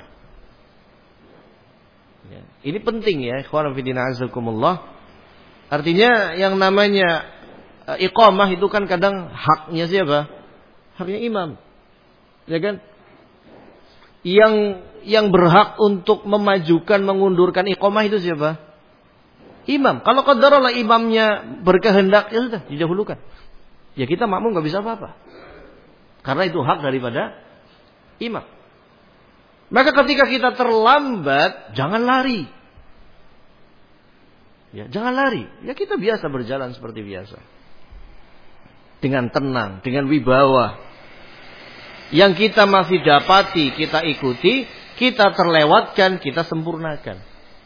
Ya. Ini penting ya, ikhwan fillah azakumullah. Artinya yang namanya uh, iqamah itu kan kadang haknya siapa? Haknya imam. Ya kan? Yang yang berhak untuk memajukan, mengundurkan iqamah itu siapa? Imam. Kalau qadarullah imamnya berkehendak, ya sudah didahulukan. Ya kita makmum nggak bisa apa-apa. Karena itu hak daripada imam. Maka ketika kita terlambat, jangan lari. Ya, jangan lari. Ya kita biasa berjalan seperti biasa. Dengan tenang, dengan wibawa. Yang kita masih dapati, kita ikuti, kita terlewatkan, kita sempurnakan.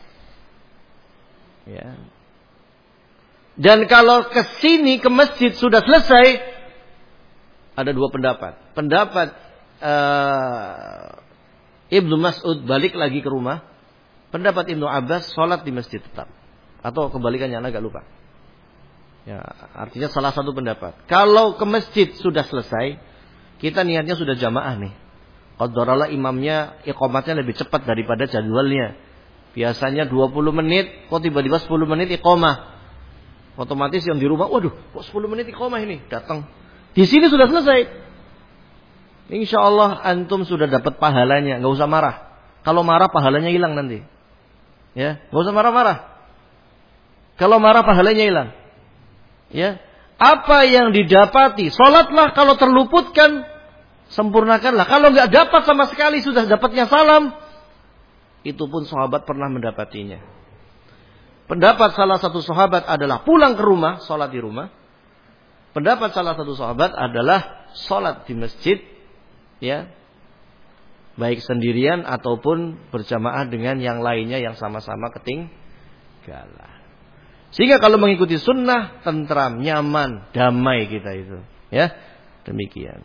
Ya. Dan kalau ke sini ke masjid sudah selesai, ada dua pendapat. Pendapat uh, Ibnu Mas'ud balik lagi ke rumah. Pendapat Ibnu Abbas sholat di masjid tetap. Atau kebalikannya, agak lupa. Ya, artinya salah satu pendapat. Kalau ke masjid sudah selesai, kita niatnya sudah jamaah nih. Qadarullah imamnya iqamatnya lebih cepat daripada jadwalnya. Biasanya dua puluh menit, kok tiba-tiba sepuluh menit iqamah. Otomatis yang di rumah, waduh, kok sepuluh menit iqamah ini datang. Di sini sudah selesai. Insya Allah antum sudah dapat pahalanya, nggak usah marah. Kalau marah pahalanya hilang nanti. Ya, nggak usah marah-marah. Kalau marah pahalanya hilang. Ya, apa yang didapati, sholatlah. Kalau terluputkan, sempurnakanlah. Kalau nggak dapat sama sekali, sudah dapatnya salam, itu pun sahabat pernah mendapatinya. Pendapat salah satu sahabat adalah pulang ke rumah, sholat di rumah. Pendapat salah satu sahabat adalah sholat di masjid, ya, baik sendirian ataupun berjamaah dengan yang lainnya yang sama-sama ketinggalan. Sehingga kalau mengikuti sunnah, tentram, nyaman, damai kita itu, ya, demikian.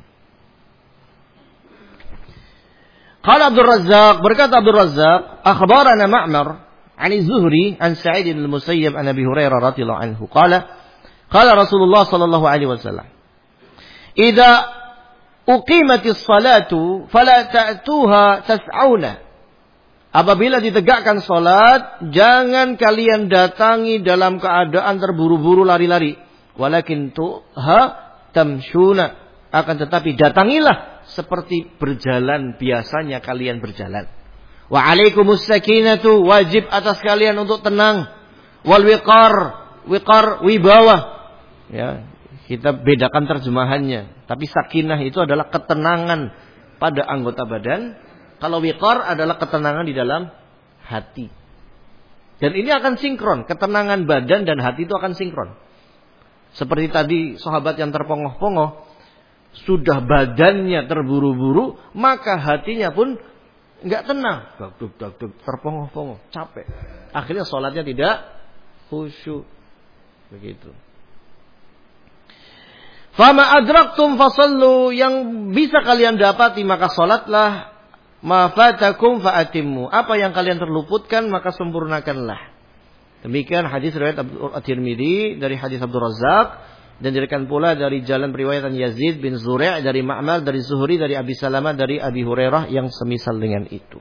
Qala Abdul Razzaq, berkata Abdul Razzaq, akhbarana Ma'mar عن الزهري عن سعيد بن المسيب عن أبي هريرة رضي الله عنه قال قال رسول الله صلى الله عليه وسلم إذا أقيمت الصلاة فلا تأتوها تسعون. Apabila ditegakkan salat, jangan kalian datangi dalam keadaan terburu-buru lari-lari. Walakin tuha tamshuna, akan tetapi datangilah seperti berjalan biasanya kalian berjalan. Wa alaikumus sakinatu, wajib atas kalian untuk tenang. Wal wiqar, wiqar wibawa. Ya, kita bedakan terjemahannya. Tapi sakinah itu adalah ketenangan pada anggota badan. Kalau wiqar adalah ketenangan di dalam hati. Dan ini akan sinkron, ketenangan badan dan hati itu akan sinkron. Seperti tadi sahabat yang terpongoh-pongoh, sudah badannya terburu-buru, maka hatinya pun enggak tenang, dagdug dagdug terpongoh-pongoh, capek. Akhirnya sholatnya tidak khusyuk. Begitu. Fama adraktum fasallu, yang bisa kalian dapati maka salatlah. Ma fatakum fa'atimmu, apa yang kalian terluputkan maka sempurnakanlah. Demikian hadis riwayat At-Tirmidzi dari hadis Abdul Razzaq, dan diriwayatkan pula dari jalan periwayatan Yazid bin Zur'i' dari Ma'mar dari Zuhri dari Abi Salamah dari Abi Hurairah yang semisal dengan itu.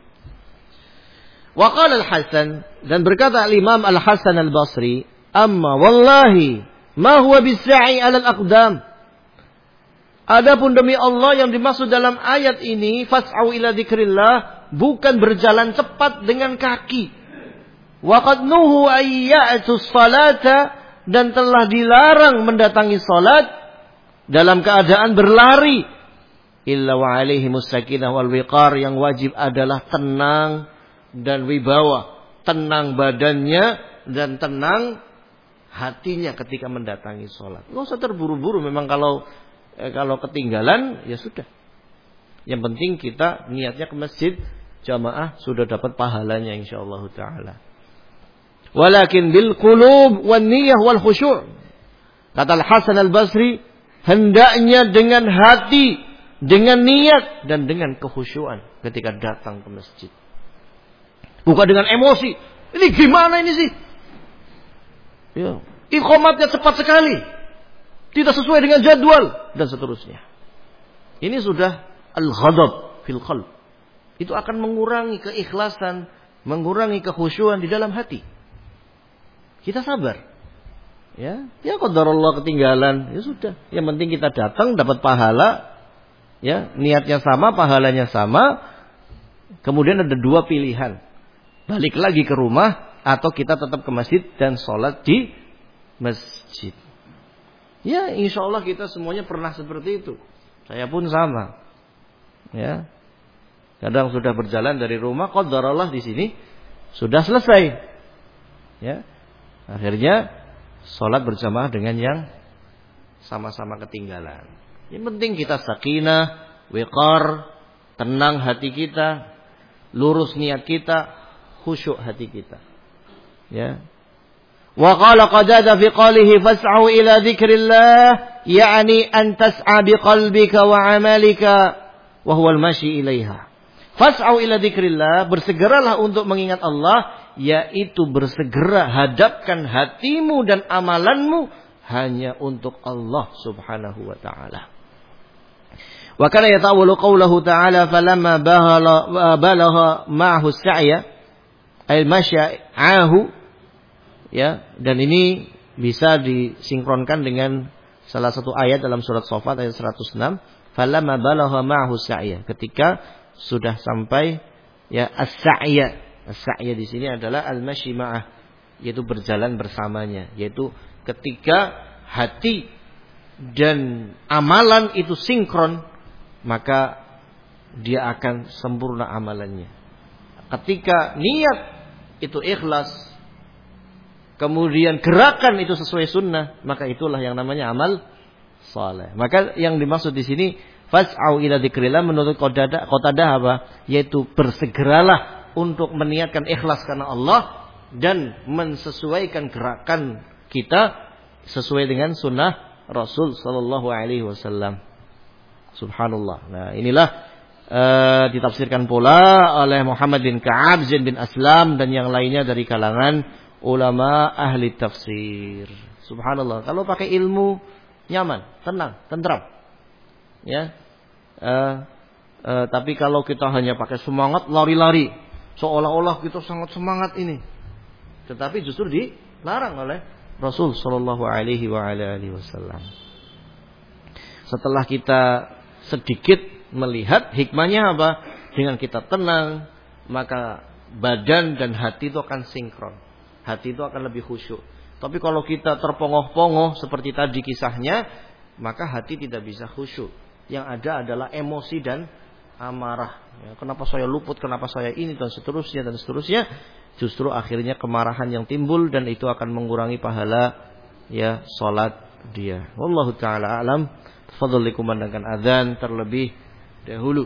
Wa qala Al-Hasan, dan berkata Al-Imam Al-Hasan Al-Basri, amma wallahi ma huwa bis-sa'i 'ala al-aqdam. Adapun demi Allah, yang dimaksud dalam ayat ini fas'au ila dzikrillah, bukan berjalan cepat dengan kaki. Wa qad nuhu ayya'tus salata, dan telah dilarang mendatangi salat dalam keadaan berlari. Illa wa alaihimus sakinah wal wiqar, yang wajib adalah tenang dan wibawa, tenang badannya dan tenang hatinya ketika mendatangi salat. Enggak usah terburu-buru, memang kalau Eh, kalau ketinggalan ya sudah. Yang penting kita niatnya ke masjid jamaah, sudah dapat pahalanya insyaallah taala. Walakin bil qulub wan niyyah wal khusyu'. Kata Al-Hasan Al-Basri, hendaknya dengan hati, dengan niat dan dengan kekhusyuan ketika datang ke masjid. Bukan dengan emosi. Ini gimana ini sih? Ya, iqamatnya cepat sekali. Tidak sesuai dengan jadwal dan seterusnya. Ini sudah al-ghadab fil qalb. Itu akan mengurangi keikhlasan, mengurangi kekhusyuan di dalam hati. Kita sabar. Ya, ya qadarullah ketinggalan, ya sudah. Yang penting kita datang dapat pahala. Ya, niatnya sama, pahalanya sama. Kemudian ada dua pilihan. Balik lagi ke rumah atau kita tetap ke masjid dan sholat di masjid. Ya, insya Allah kita semuanya pernah seperti itu. Saya pun sama. Ya, kadang sudah berjalan dari rumah, qadarullah di sini sudah selesai. Ya, akhirnya sholat berjamaah dengan yang sama-sama ketinggalan. Yang penting kita sakinah, wiqar, tenang hati kita, lurus niat kita, khusyuk hati kita. Ya. Wa qala Qatadah fi qalihi fas'au ila dzikrillah, yani an tas'a biqalbika wa 'amalika wa huwa al-mashi ilaiha. Fas'au ila dzikrillah, bersegeralah untuk mengingat Allah, yaitu bersegera hadapkan hatimu dan amalanmu hanya untuk Allah Subhanahu wa taala. Wa kana yata'awwalu qawluhu ta'ala falamma balagha ma'ahu as-sa'ya ay masya'ahu. Ya, dan ini bisa disinkronkan dengan salah satu ayat dalam surat Shafat ayat seratus enam, falamma balagha ma'ahu as-sa'ya, ketika sudah sampai ya as-sa'ya. As-sa'ya di sini adalah al-masyi ma'ah, yaitu berjalan bersamanya, yaitu ketika hati dan amalan itu sinkron, maka dia akan sempurna amalannya. Ketika niat itu ikhlas, kemudian gerakan itu sesuai sunnah, maka itulah yang namanya amal saleh. Maka yang dimaksud di sini fas'au ila dzikrillah, menurut Qatadah, Qatadah apa? Yaitu bersegeralah untuk meniatkan ikhlas karena Allah dan mensesuaikan gerakan kita sesuai dengan sunnah Rasul sallallahu alaihi wasallam. Subhanallah. Nah, inilah uh, ditafsirkan pula oleh Muhammad bin Ka'ab, Zain bin Aslam dan yang lainnya dari kalangan ulama ahli tafsir. Subhanallah. Kalau pakai ilmu nyaman, tenang, tentram. Ya. Uh, uh, tapi kalau kita hanya pakai semangat lari-lari, seolah-olah kita sangat semangat ini. Tetapi justru dilarang oleh Rasul sallallahu alaihi wa ala alihi wasallam. Setelah kita sedikit melihat hikmahnya apa? Dengan kita tenang, maka badan dan hati itu akan sinkron. Hati itu akan lebih khusyuk. Tapi kalau kita terpongoh-pongoh seperti tadi kisahnya, maka hati tidak bisa khusyuk. Yang ada adalah emosi dan amarah. Ya, kenapa saya luput, kenapa saya ini dan seterusnya dan seterusnya. Justru akhirnya kemarahan yang timbul dan itu akan mengurangi pahala ya salat dia. Wallahu taala alam. Tafadhol dikumandangkan azan terlebih dahulu.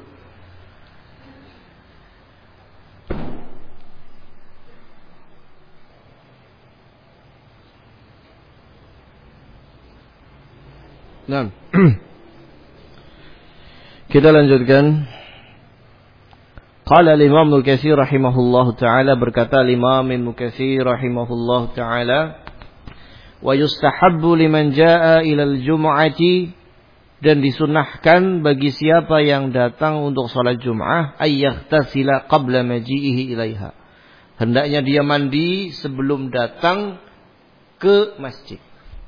Nah. Kita lanjutkan. Qala al-Imam Ibnu Katsir rahimahullahu taala, berkata Imam Ibnu Katsir rahimahullahu taala, wa yustahabbu liman jaa ila al-jum'ati, dan disunnahkan bagi siapa yang datang untuk salat Jum'ah, ayyaghtasila qabla maji'ihi ilaiha, hendaknya dia mandi sebelum datang ke masjid.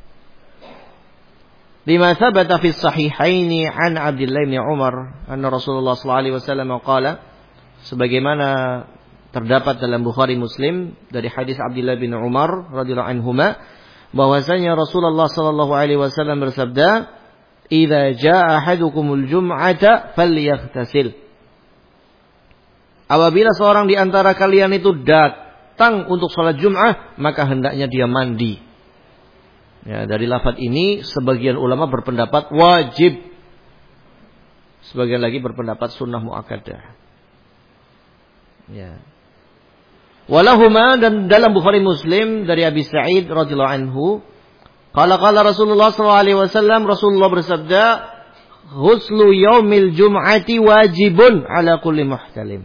Lima thabata fi sahihaini an Abdullah bin Umar anna Rasulullah sallallahu alaihi wasallam qala, sebagaimana terdapat dalam Bukhari Muslim dari hadis Abdullah bin Umar radhiyallahu anhuma, bahwasanya Rasulullah sallallahu alaihi wasallam bersabda, "Idza jaa ahadukumul jum'ata falyaghtasil." Apabila seorang di antara kalian itu datang untuk salat Jum'ah, maka hendaknya dia mandi. Ya, dari lafaz ini sebagian ulama berpendapat wajib, sebagian lagi berpendapat sunnah muakkadah. Ya. Walahuma, dan dalam Bukhari Muslim dari Abi Sa'id radhiyallahu anhu, qala qala Rasulullah sallallahu alaihi wasallam, Rasulullah bersabda, "Ghuslu yaumil jum'ati wajibun ala kulli muhtalim."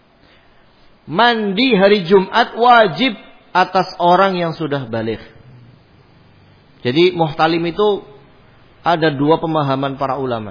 Mandi hari Jumat wajib atas orang yang sudah baligh. Jadi muhtalim itu ada dua pemahaman para ulama.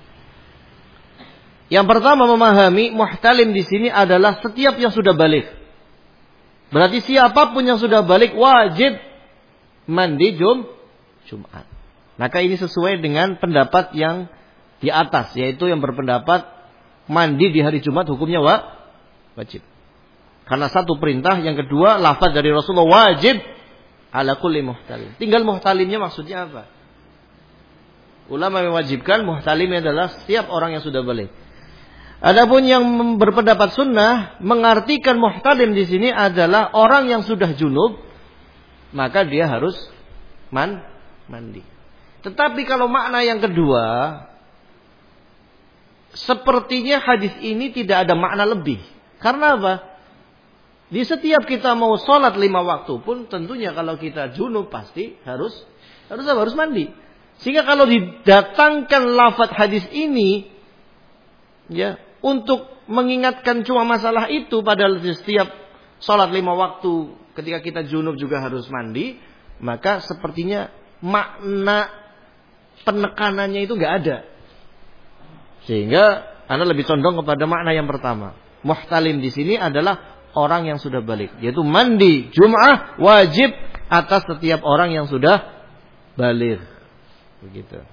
Yang pertama memahami muhtalim di sini adalah setiap yang sudah baligh. Berarti siapapun yang sudah baligh wajib mandi jum Jumat. Maka ini sesuai dengan pendapat yang di atas, yaitu yang berpendapat mandi di hari Jumat hukumnya wa, wajib. Karena satu perintah, yang kedua lafaz dari Rasulullah wajib ala kulli muhtalim. Tinggal muhtalimnya maksudnya apa? Ulama mewajibkan muhtalimnya adalah setiap orang yang sudah baligh. Adapun yang berpendapat sunnah mengartikan muhtalim di sini adalah orang yang sudah junub, maka dia harus man, mandi. Tetapi kalau makna yang kedua, sepertinya hadis ini tidak ada makna lebih. Karena apa? Di setiap kita mau sholat lima waktu pun tentunya kalau kita junub pasti harus harus apa? Harus mandi. Sehingga kalau didatangkan lafaz hadis ini, ya, untuk mengingatkan cuma masalah itu, padahal di setiap sholat lima waktu ketika kita junub juga harus mandi, maka sepertinya makna penekanannya itu nggak ada. Sehingga Anda lebih condong kepada makna yang pertama. Muhtalim di sini adalah orang yang sudah balik, yaitu mandi Jum'ah wajib atas setiap orang yang sudah balik. Begitu.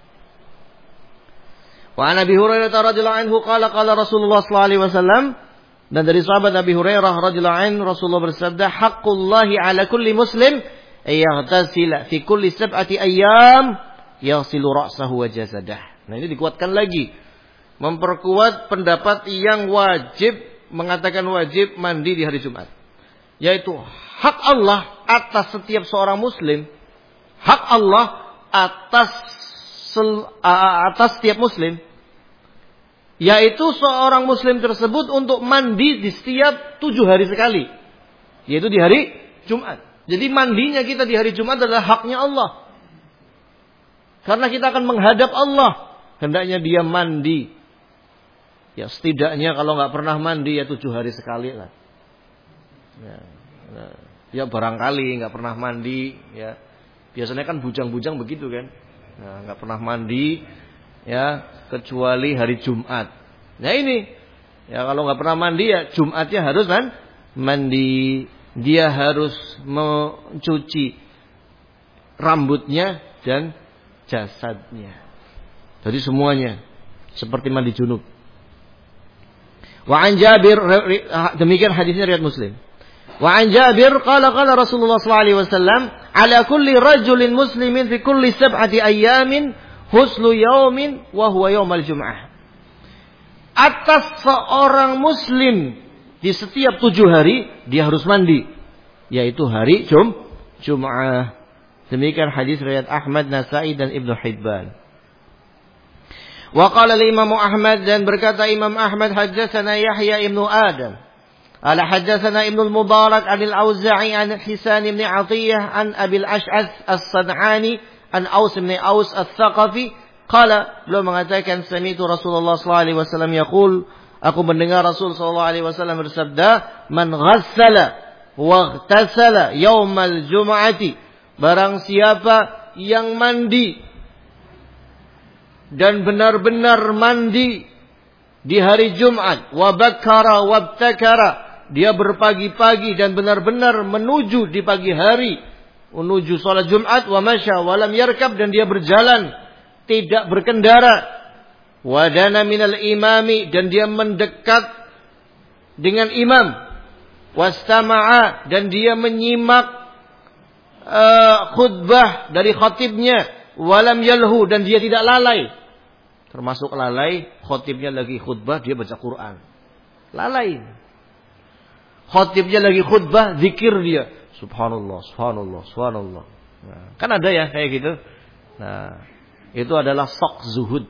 Wa an Abi Hurairah radhiyallahu anhu qala qala Rasulullah sallallahu alaihi wasallam, dan dari sahabat Abi Hurairah radhiyallahu anhu Rasulullah bersabda, "Haqqullahi 'ala kulli muslim ayyaghtasila fi kulli sab'ati ayyam yaghsilu ra'sahu wa jasadah." Nah, ini dikuatkan lagi. Memperkuat pendapat yang wajib, mengatakan wajib mandi di hari Jumat. Yaitu hak Allah atas setiap seorang muslim, hak Allah atas atas setiap muslim, yaitu seorang muslim tersebut untuk mandi di setiap tujuh hari sekali, yaitu di hari Jumat. Jadi mandinya kita di hari Jumat adalah haknya Allah. Karena kita akan menghadap Allah, hendaknya dia mandi. Ya setidaknya kalau nggak pernah mandi ya tujuh hari sekali lah. Ya, ya barangkali nggak pernah mandi, ya biasanya kan bujang-bujang begitu kan, nah, nggak pernah mandi, ya kecuali hari Jumat. Nah ini, ya kalau nggak pernah mandi ya Jumatnya harus kan mandi, dia harus mencuci rambutnya dan jasadnya. Jadi semuanya seperti mandi junub. Wa an Jabir, demikian hadisnya riwayat Muslim. Wa an Jabir qala qala Rasulullah sallallahu alaihi wasallam, ala kulli rajulin muslimin fi kulli sab'ati ayyamin huslu yaumin wa huwa yaumal jum'ah. Atas seorang muslim di setiap tujuh hari dia harus mandi, yaitu hari Jum Jum'ah. Demikian hadis riwayat Ahmad, Nasa'i dan Ibnu Hibban. Wa qala al-Imam Ahmad, dan berkata Imam Ahmad, haddatsana Yahya ibnu Adam ala haddatsana Ibnu al-Mubarak an al-Auza'i an Hisan ibn Athiyyah an Abi al-Ash'ath as-Sad'ani an Aus ibn Aus al-Thaqafi Qala, beliau mengatakan, sami'tu Rasulullah sallallahu alaihi wasallam yaqul, aku mendengar Rasul sallallahu alaihi wasallam bersabda, man ghassala wa ightasala yaumal jum'ati, barang siapa yang mandi dan benar-benar mandi di hari Jumat, wa bakkara wabtakara, dia berpagi-pagi dan benar-benar menuju di pagi hari menuju salat Jumat, wa masya wa lam yarkab, dan dia berjalan tidak berkendara, wa dana minal imami, dan dia mendekat dengan imam, wastama'a, dan dia menyimak uh, khutbah dari khatibnya, walam yalhu, dan dia tidak lalai. Termasuk lalai, khatibnya lagi khutbah, dia baca Quran. Lalai. Khatibnya lagi khutbah, zikir dia. Subhanallah, subhanallah, subhanallah. Nah, kan ada ya kayak gitu. Nah, itu adalah sok zuhud.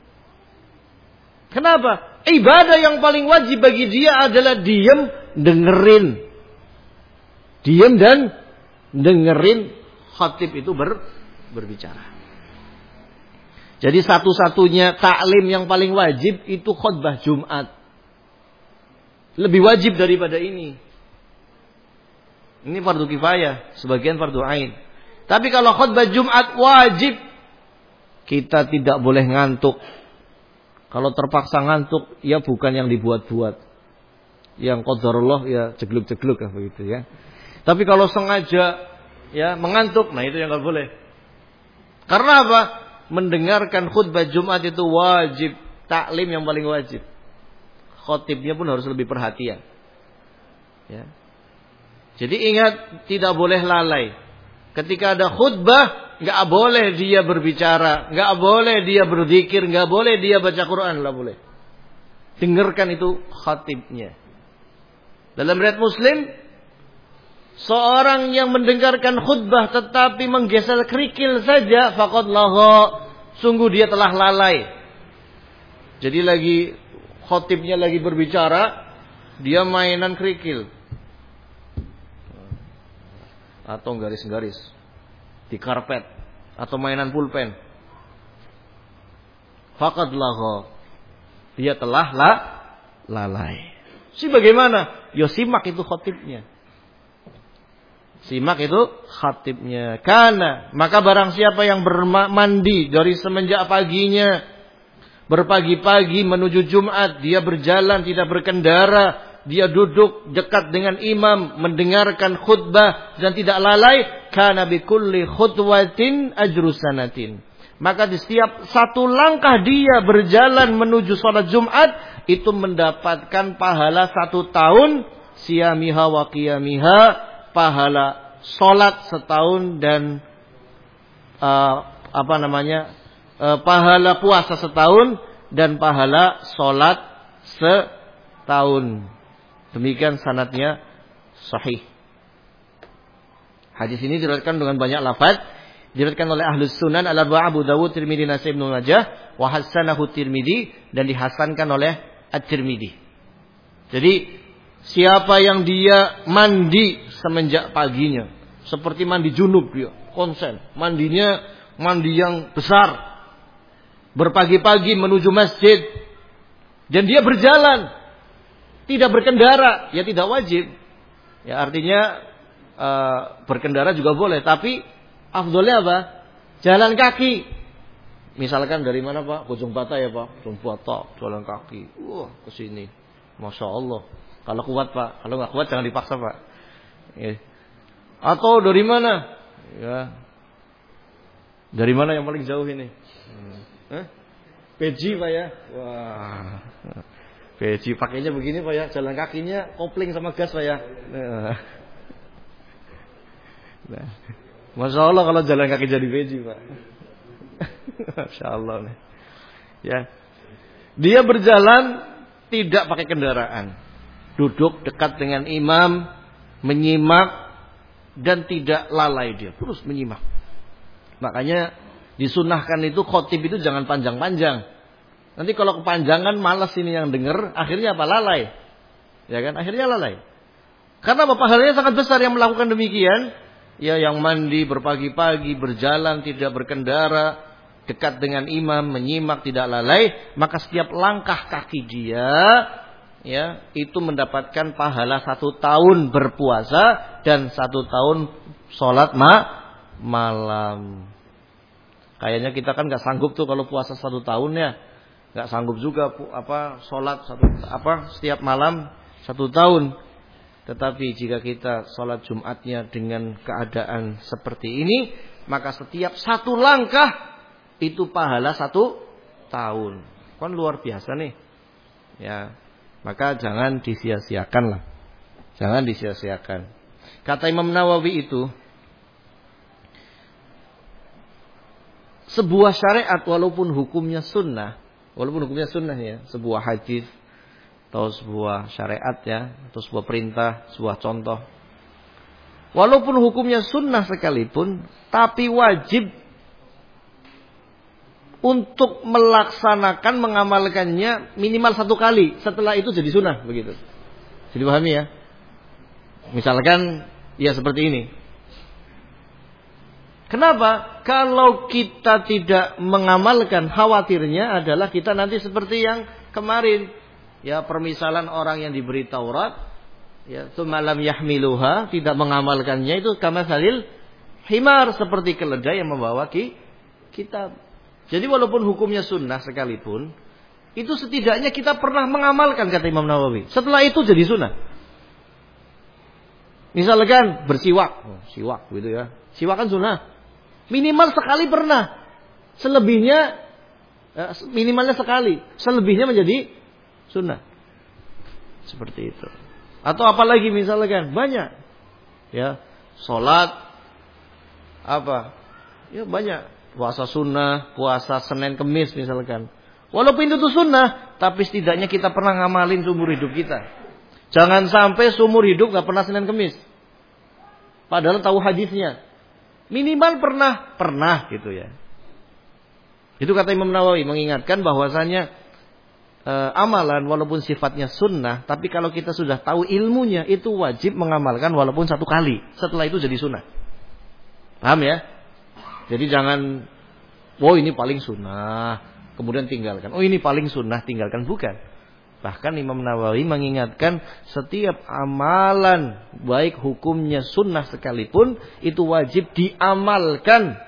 Kenapa? Ibadah yang paling wajib bagi dia adalah diam, dengerin. Diam dan dengerin khatib itu ber, berbicara. Jadi satu-satunya taklim yang paling wajib itu khutbah Jumat. Lebih wajib daripada ini. Ini fardu kifayah, sebagian fardu ain. Tapi kalau khutbah Jumat wajib, kita tidak boleh ngantuk. Kalau terpaksa ngantuk, ya bukan yang dibuat-buat. Yang qadarullah ya jegluk-jegluk ya begitu ya. Tapi kalau sengaja ya mengantuk, nah itu yang enggak boleh. Karena apa? Mendengarkan khutbah Jumat itu wajib, taklim yang paling wajib. Khatibnya pun harus lebih perhatian. Ya. Jadi ingat, tidak boleh lalai. Ketika ada khutbah, nggak boleh dia berbicara, nggak boleh dia berzikir, nggak boleh dia baca Quran, nggak boleh. Dengarkan itu khatibnya. Dalam riwayat Muslim, seorang yang mendengarkan khutbah tetapi menggeser kerikil saja, faqad lagha, sungguh dia telah lalai. Jadi lagi khatibnya lagi berbicara, dia mainan kerikil atau garis-garis di karpet atau mainan pulpen, faqad lagha, dia telah la, lalai. Si bagaimana? Ya simak itu khatibnya. Simak itu khatibnya. Karena maka barang siapa yang bermandi dari semenjak paginya, berpagi-pagi menuju Jumat, dia berjalan tidak berkendara, dia duduk dekat dengan imam, mendengarkan khutbah dan tidak lalai, kana bikulli khutwatin ajru sanatin. Maka di setiap satu langkah dia berjalan menuju salat Jumat, itu mendapatkan pahala satu tahun, siyamiha wa qiyamiha, pahala salat setahun dan uh, apa namanya uh, pahala puasa setahun dan pahala salat setahun. Demikian sanadnya sahih. Hadis ini diriwayatkan dengan banyak lafaz, diriwayatkan oleh Ahlus Sunan al-Arba'a, Abu Dawud, Tirmidzi, Nasai, Ibnu Majah, wa hasanahu Tirmidzi, dan dihasankan oleh At-Tirmidzi. Jadi siapa yang dia mandi semenjak paginya, seperti mandi junub dia, konsen, mandinya mandi yang besar, berpagi-pagi menuju masjid, dan dia berjalan, tidak berkendara, ya tidak wajib. Ya artinya uh, berkendara juga boleh, tapi afdolnya apa? Jalan kaki. Misalkan dari mana Pak? Ujung Bata ya Pak? Ujung Bata, jalan kaki. Wah, ke sini. Masya Allah. Kalau kuat Pak, kalau nggak kuat jangan dipaksa Pak. Ya. Atau dari mana? Ya. Dari mana yang paling jauh ini? Hmm. Peji Pak ya? Wah. Peji pakainya begini Pak ya, jalan kakinya kopling sama gas Pak ya. Nah. Nah. Masya Allah kalau jalan kaki jadi peji Pak. Masya Allah nih. Ya. Dia berjalan tidak pakai kendaraan, duduk dekat dengan imam, menyimak dan tidak lalai, dia terus menyimak. Makanya disunahkan itu khotib itu jangan panjang-panjang. Nanti kalau kepanjangan malas ini yang dengar, akhirnya apa? Lalai. Ya kan? Akhirnya lalai. Karena apa? Pahalanya sangat besar yang melakukan demikian. Ya, yang mandi berpagi-pagi, berjalan tidak berkendara, dekat dengan imam, menyimak, tidak lalai, maka setiap langkah kaki dia ya itu mendapatkan pahala satu tahun berpuasa dan satu tahun sholat ma malam. Kayaknya kita kan nggak sanggup tuh kalau puasa satu tahun ya, nggak sanggup juga apa sholat satu apa setiap malam satu tahun. Tetapi jika kita sholat Jumatnya dengan keadaan seperti ini, maka setiap satu langkah itu pahala satu tahun. Kan luar biasa nih, ya. Maka jangan disia-siakan lah, jangan disia-siakan. Kata Imam Nawawi itu, sebuah syariat walaupun hukumnya sunnah, walaupun hukumnya sunnah ya, sebuah hadis atau sebuah syariat ya, atau sebuah perintah, sebuah contoh, walaupun hukumnya sunnah sekalipun, tapi wajib untuk melaksanakan, mengamalkannya minimal satu kali. Setelah itu jadi sunnah, begitu. Jadi pahami ya. Misalkan ya seperti ini. Kenapa? Kalau kita tidak mengamalkan, khawatirnya adalah kita nanti seperti yang kemarin. Ya, permisalan orang yang diberi Taurat, ya, tsummalam yahmiluha, tidak mengamalkannya, itu kamatsalil himar, seperti keledai yang membawa ki, kitab. Jadi walaupun hukumnya sunnah sekalipun, itu setidaknya kita pernah mengamalkan, kata Imam Nawawi. Setelah itu jadi sunnah. Misalkan bersiwak, oh, siwak gitu ya. Siwak kan sunnah. Minimal sekali pernah. Selebihnya minimalnya sekali. Selebihnya menjadi sunnah. Seperti itu. Atau apalagi misalkan banyak. Ya, salat apa? Ya banyak. Puasa sunnah, puasa Senin Kemis misalkan. Walaupun itu sunnah, tapi setidaknya kita pernah ngamalin seumur hidup kita. Jangan sampai seumur hidup gak pernah Senin Kemis. Padahal tahu hadisnya. Minimal pernah, pernah gitu ya. Itu kata Imam Nawawi, mengingatkan bahwasanya e, amalan walaupun sifatnya sunnah, tapi kalau kita sudah tahu ilmunya, itu wajib mengamalkan walaupun satu kali. Setelah itu jadi sunnah. Paham ya? Jadi jangan, oh ini paling sunnah, kemudian tinggalkan. Oh ini paling sunnah, tinggalkan. Bukan. Bahkan Imam Nawawi mengingatkan setiap amalan, baik hukumnya sunnah sekalipun, itu wajib diamalkan.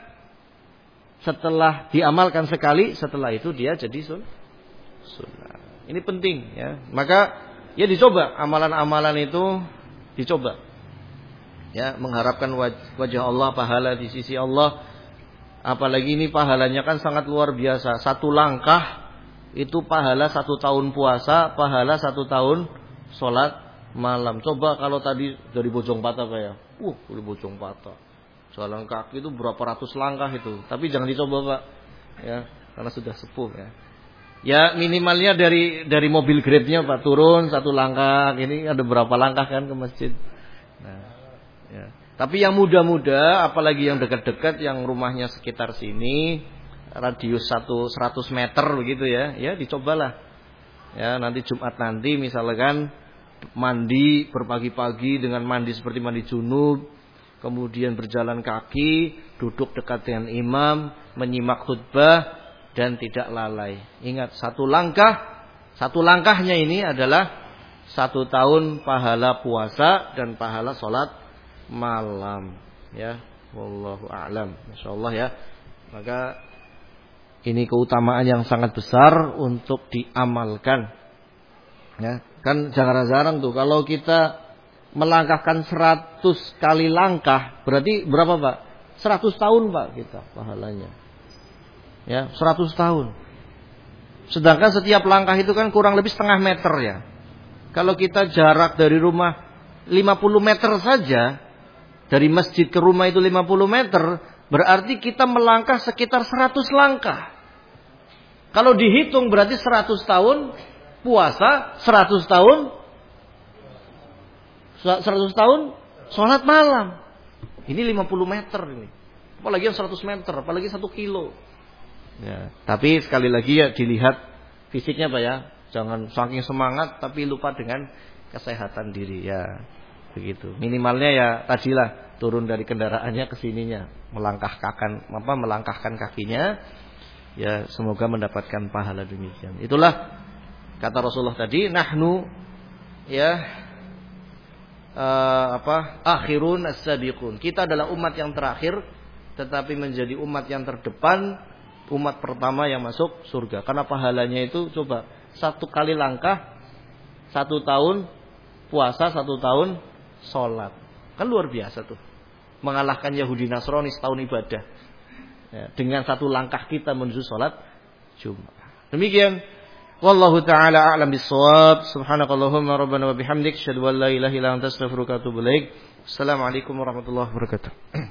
Setelah diamalkan sekali, setelah itu dia jadi sun, sunnah. Ini penting ya. Maka ya dicoba, amalan-amalan itu dicoba. Ya, mengharapkan wajah Allah, pahala di sisi Allah. Apalagi ini pahalanya kan sangat luar biasa. Satu langkah itu pahala satu tahun puasa, pahala satu tahun sholat malam. Coba kalau tadi dari Bojong Patah Pak ya. Uh, dari Bojong Patah. Jalan kaki itu berapa ratus langkah itu. Tapi jangan dicoba Pak. Ya, karena sudah sepuh ya. Ya minimalnya dari dari mobil Grab-nya Pak, turun satu langkah. Ini ada berapa langkah kan ke masjid. Nah, ya. Tapi yang muda-muda, apalagi yang dekat-dekat, yang rumahnya sekitar sini, radius satu seratus meter begitu ya, ya dicobalah. Ya nanti Jumat nanti misalkan mandi berpagi-pagi dengan mandi seperti mandi junub, kemudian berjalan kaki, duduk dekat dengan imam, menyimak khutbah dan tidak lalai. Ingat satu langkah, satu langkahnya ini adalah satu tahun pahala puasa dan pahala sholat malam, ya, wallahu a'lam. Insyaallah ya. Maka ini keutamaan yang sangat besar untuk diamalkan. Ya, kan jarang-jarang tuh kalau kita melangkahkan seratus kali langkah, berarti berapa Pak? seratus tahun Pak kita pahalanya. Ya, seratus tahun. Sedangkan setiap langkah itu kan kurang lebih setengah meter ya. Kalau kita jarak dari rumah lima puluh meter saja, dari masjid ke rumah itu lima puluh meter, berarti kita melangkah sekitar seratus langkah. Kalau dihitung berarti seratus tahun puasa, seratus tahun seratus tahun sholat malam. Ini lima puluh meter ini. Apalagi yang seratus meter, apalagi satu kilo. Ya, tapi sekali lagi ya dilihat fisiknya Pak ya. Jangan saking semangat tapi lupa dengan kesehatan diri ya. Begitu. Minimalnya ya tadilah turun dari kendaraannya ke sininya, melangkahkan apa melangkahkan kakinya, ya semoga mendapatkan pahala demikian. Itulah kata Rasulullah tadi, nahnu ya uh, apa? akhirun as-sabiqun. Kita adalah umat yang terakhir tetapi menjadi umat yang terdepan, umat pertama yang masuk surga. Karena pahalanya itu coba satu kali langkah, satu tahun puasa, satu tahun sholat. Kan luar biasa tuh. Mengalahkan Yahudi Nasrani setahun ibadah. Ya, dengan satu langkah kita menuju sholat Jumat. Demikian. Wallahu ta'ala a'lam bis-shawab. Subhanakallahumma rabbana wa bihamdik, asyhadu an la ilaha illa anta astaghfiruka wa atubu ilaik. Assalamualaikum warahmatullahi wabarakatuh.